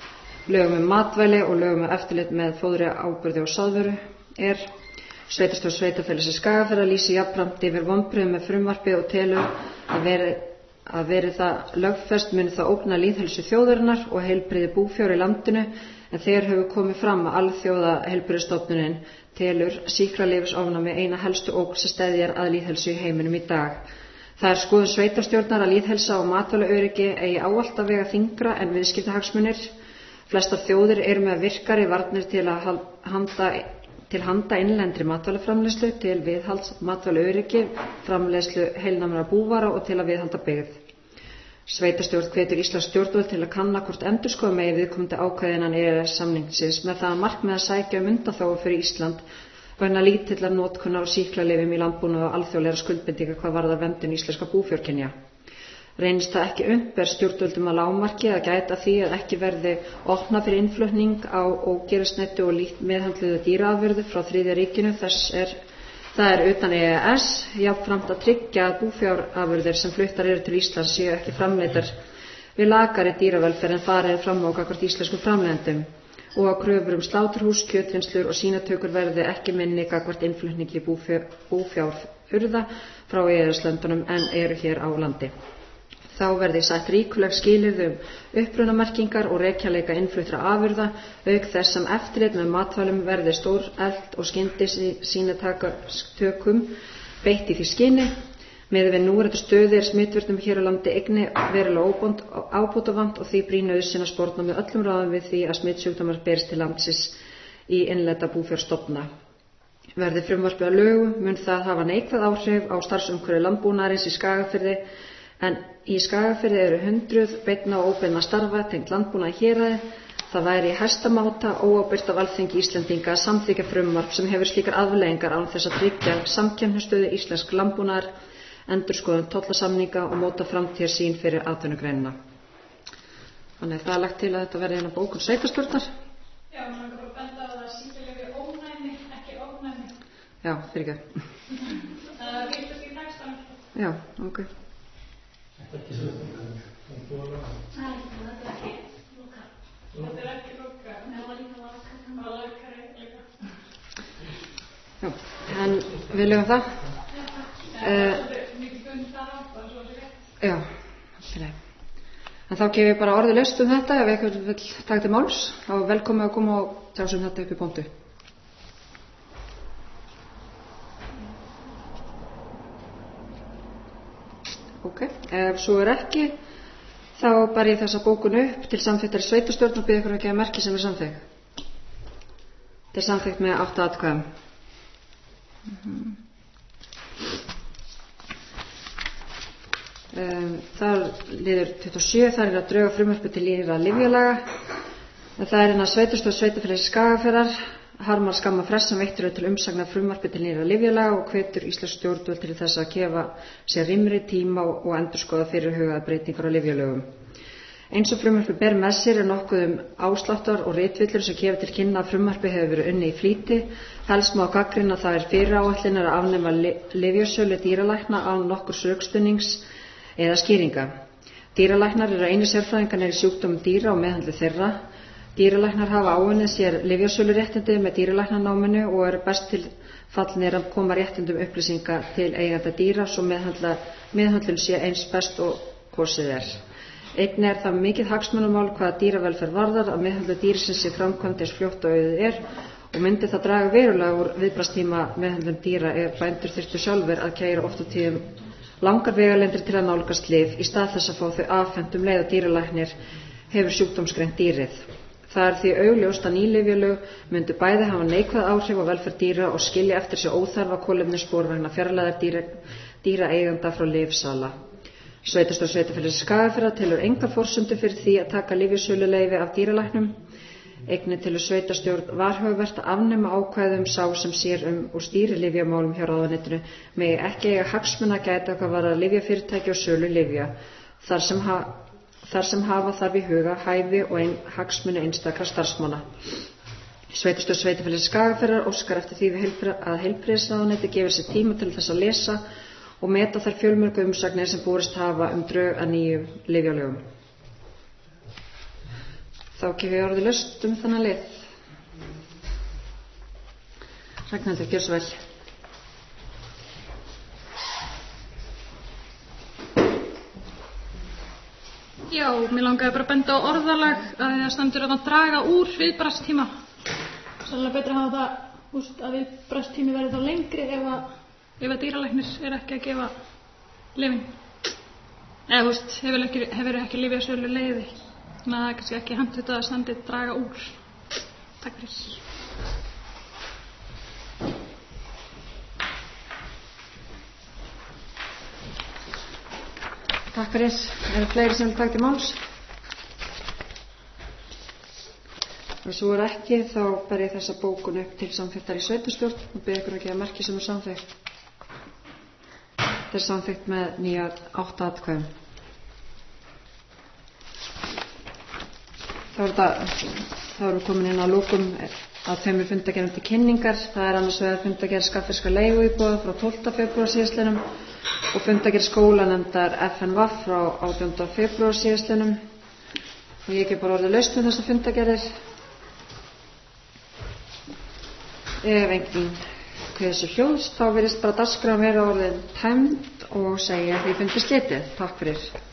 A: lögum um matvæli og lögum um eftirlit með fóðri, áburði og sálfuru er. Sveitastjórn Sveitafélagsins Skagafjarðar lýsi jafnframt yfir vonbrigðum með frumvarpið og telur að veri, að veri það lögfest muni það ógna lýðheilsu þjóðarinnar og heilbrigði búfjár í landinu, en þegar hefur komið fram að alþjóða heilbrigðisstofnunin telur sýklalyfsofnæmi eina helstu ógn sem steðjar að lýðheilsu í heiminum í dag. Það er skoðun sveitarstjórnar að lýðheilsa og matvælaöryggi eigi ávallt að vega þyngra en viðskiptahagsmunir. Flestar þjóðir eru með virkari varnir til að handa, til handa innlendri matvælaframleiðslu, til viðhalds matvælaöryggi, framleiðslu heilnæmra búvara og til að viðhalda byggð. Sveitarstjórn hvetur Íslands stjórnvöld til að kanna hvort endurskoða megi viðkomandi ákvæði innan E E S-samningsins með það að markmið að sækja um undanþágu fyrir Ísland vegna lítillar notkunar á sýklalyfjum í landbúnaði og alþjóðlegra skuldbindinga hvað varðar verndun íslenska búfjárkynja. Reynist það ekki unnt ber stjórnvöldum að lágmarki að gæta því að ekki verði opnað fyrir innflutning á ógerilsneyddum og lítt meðhöndluðu dýraafurðum frá þriðja ríkinu, þess er það er utan E E S, jafnframt að tryggja að búfjárafurðir sem fluttar eru til Íslands séu ekki framleiddar við lakari dýravelferð en farið er fram á gagnvart íslenskum framleiðendum og að kröfur um sláturhús, kjötvinnslur og sýnatökur verði ekki minni gagnvart innflutningi búfjárafurða frá E E S-löndunum en eru hér á landi. Þá verði sett ríkuleg skilyrði um upprunamerkingar og rekjanleika innfluttra afurða, auk þess sem eftirlit með matvælum verði stóreflt og skyndis í sýnatökum beitt í því skyni. Miðað við núverandi stöðu er smitvörnum hér á landi einnig verulega ábótavant og því brýn nauðsyn að sporna með öllum ráðum við því að smitsjúkdómar berist til landsins í innlenda búfjárstofna. Verði frumvarpið að lögum mun það hafa neikvæð áhrif á starfsumhverfi landbúnaðarins í Skagafirði, en í Skagafirði eru hundruð beinna og óbeinna starfa tengt landbúnaði héraði. Það væri í hæsta máta óábyrgt af Alþingi Íslendinga að samþykkja frumvarp sem hefur slíkar afleiðingar án þess að tryggja samkeppnisstöðu íslensk landbúnaðar, endurskoðun tollasamninga og móta framtíðarsýn fyrir atvinnugreinina. Þannig það er lagt til að þetta verði hérna bókun sveitarstjórnar.
E: Já, maður kan bara benda á það að sýklalyfi ónæmi, ekki ónæmi.
A: Já, fyrir ekki.
E: Það er vitast í textan.
A: Já, ok.
B: Ekki sveitarstjórnar.
G: Nei, það er ekki lúka.
E: Þetta er ekki lúka.
G: Nei, það var líka lúka.
E: Það var lúkari líka.
A: Já, en við lögum það.
E: Það er mikið bund þar á, það er svo rétt.
A: Já, fyrir. En þá gefum við bara orðið laust um þetta, ef eitthvað vil taka til máls, þá er velkomið að koma og tjá sem þetta upp í pontu. Ok, ef svo er ekki, þá bar ég þessa bókun upp til samþykktar í sveitarstjórn og byrja ykkur að gefa merki sem er samþykkt. Þetta er samþykkt með átta atkvæðum. Mm-hmm. Um, það liður tuttugu og sjö, það er að drauga frumvarpi til nýrra lyfjalaga. Það er að sveitarstjórn Sveitafélagsins Skagafjarðar harmar skamma frest sem veittur er til umsagnar frumvarpi til nýrra lyfjalaga og hvetur íslensk stjórnvöld til þess að gefa sér rýmri tíma og endurskoða fyrirhugaðar breytingar á lyfjalögum. Eins og frumvarpið ber með sér er nokkuð um ásláttar og ritvillur sem gefur til kynna að frumvarpið hefur verið unnið í flýti. Helst má gagnrýna að það er fyriráætlanir að afnema lyfjasölu dýralækna án nokkurs rökstuðnings eða skýringa. Dýralæknar eru einu sérfræðingarnir í sjúkdómum dýra og meðhandli þeirra. Dýralæknar hafa áunnið sér lyfjasöluréttindi með dýralæknanáminu og eru best til fallnir að koma réttindum upplýsinga til eiganda dýra svo meðhandlun sé eins best og kosið er. Einnig er það mikið hagsmunamál hvaða dýravelferð varðar að meðhandla dýrsins sé framkvæmd eins fljótt og auðið er og myndi það draga verulega úr viðbragðstíma meðhandlun dýra ef bændur þyrftu sjálfur að keyra oft á tíðum langar vegalengdir til að nálgast lyf í stað þess að fá þau afhent um leið og dýralæknir hefur sjúkdómsgreint dýrið. Það er því augljóst að nýlyfjalög myndu bæði hafa neikvæð áhrif á velferð dýra og skilja eftir sig óþarfa kolefnisspor vegna fjarlægðar dýra, dýraeiganda frá lyfsala. Sveitarstjórn Sveitarfélagsins Skagafjarðar telur engar forsendur fyrir því að taka lyfjasöluleyfi af dýralæknum. Einnig telur sveitarstjórn varhugavert að afnema ákvæðum sá sem sér um og stýrir lyfjamálum hjá ráðuneytinu megi ekki eiga hagsmuna að gæta hvað varðar lyfjafyrirtæki og sölu lyfja þar sem, ha, þar sem hafa þarf í huga hæfi og ein, hagsmuni einstakra starfsmanna. Sveitarstjórn Sveitarfélagsins Skagafjarðar óskar eftir því að heilbrigðisráðuneyti gefur sér tíma til þess að lesa og meta þær fjölmörgu umsagnir sem borist hafa um drög að nýjum lyfjalögum. Þá gefur ég orðið laust um þannig lið. Ragnhildur, gjör svo vel.
H: Já, mér langaði bara að benda á orðalag að það stendur að draga úr viðbragðstíma. Sannlega betra að hafa það úst, að viðbragðstími verði þá lengri ef að, ef að dýralæknir er ekki að gefa lyfin. Eða úst, hefur ekki, hefur ekki lyfjasölu leyfi. Þannig að það er kannski ekki hentugt að það standi draga úr. Takk fyrir.
A: Takk fyrir. Er það fleiri sem vil taka til máls? Ef svo er ekki, þá ber ég þessa bókun upp til samþykktar í sveitarstjórn og ber ykkur ekki að merki sem er samþykkt. Þetta er samþykkt með nýja átta atkvæðum. Þá er það eru komin inn á lokum að tveimur fundagerðum til kynningar. Það er annars vegar fundagerð skaffiska leiguíbúða frá tólfta febrúar síðastliðnum og fundagerð skólanefndar F N V frá átjánda febrúar síðastliðnum. Og ég ekki bara orðið laust með þessa fundagerðir. Ef enginn kveður sér hljóðs, þá virðist bara dagskráin vera orðin tæmd og segja því fundi slitið. Takk fyrir.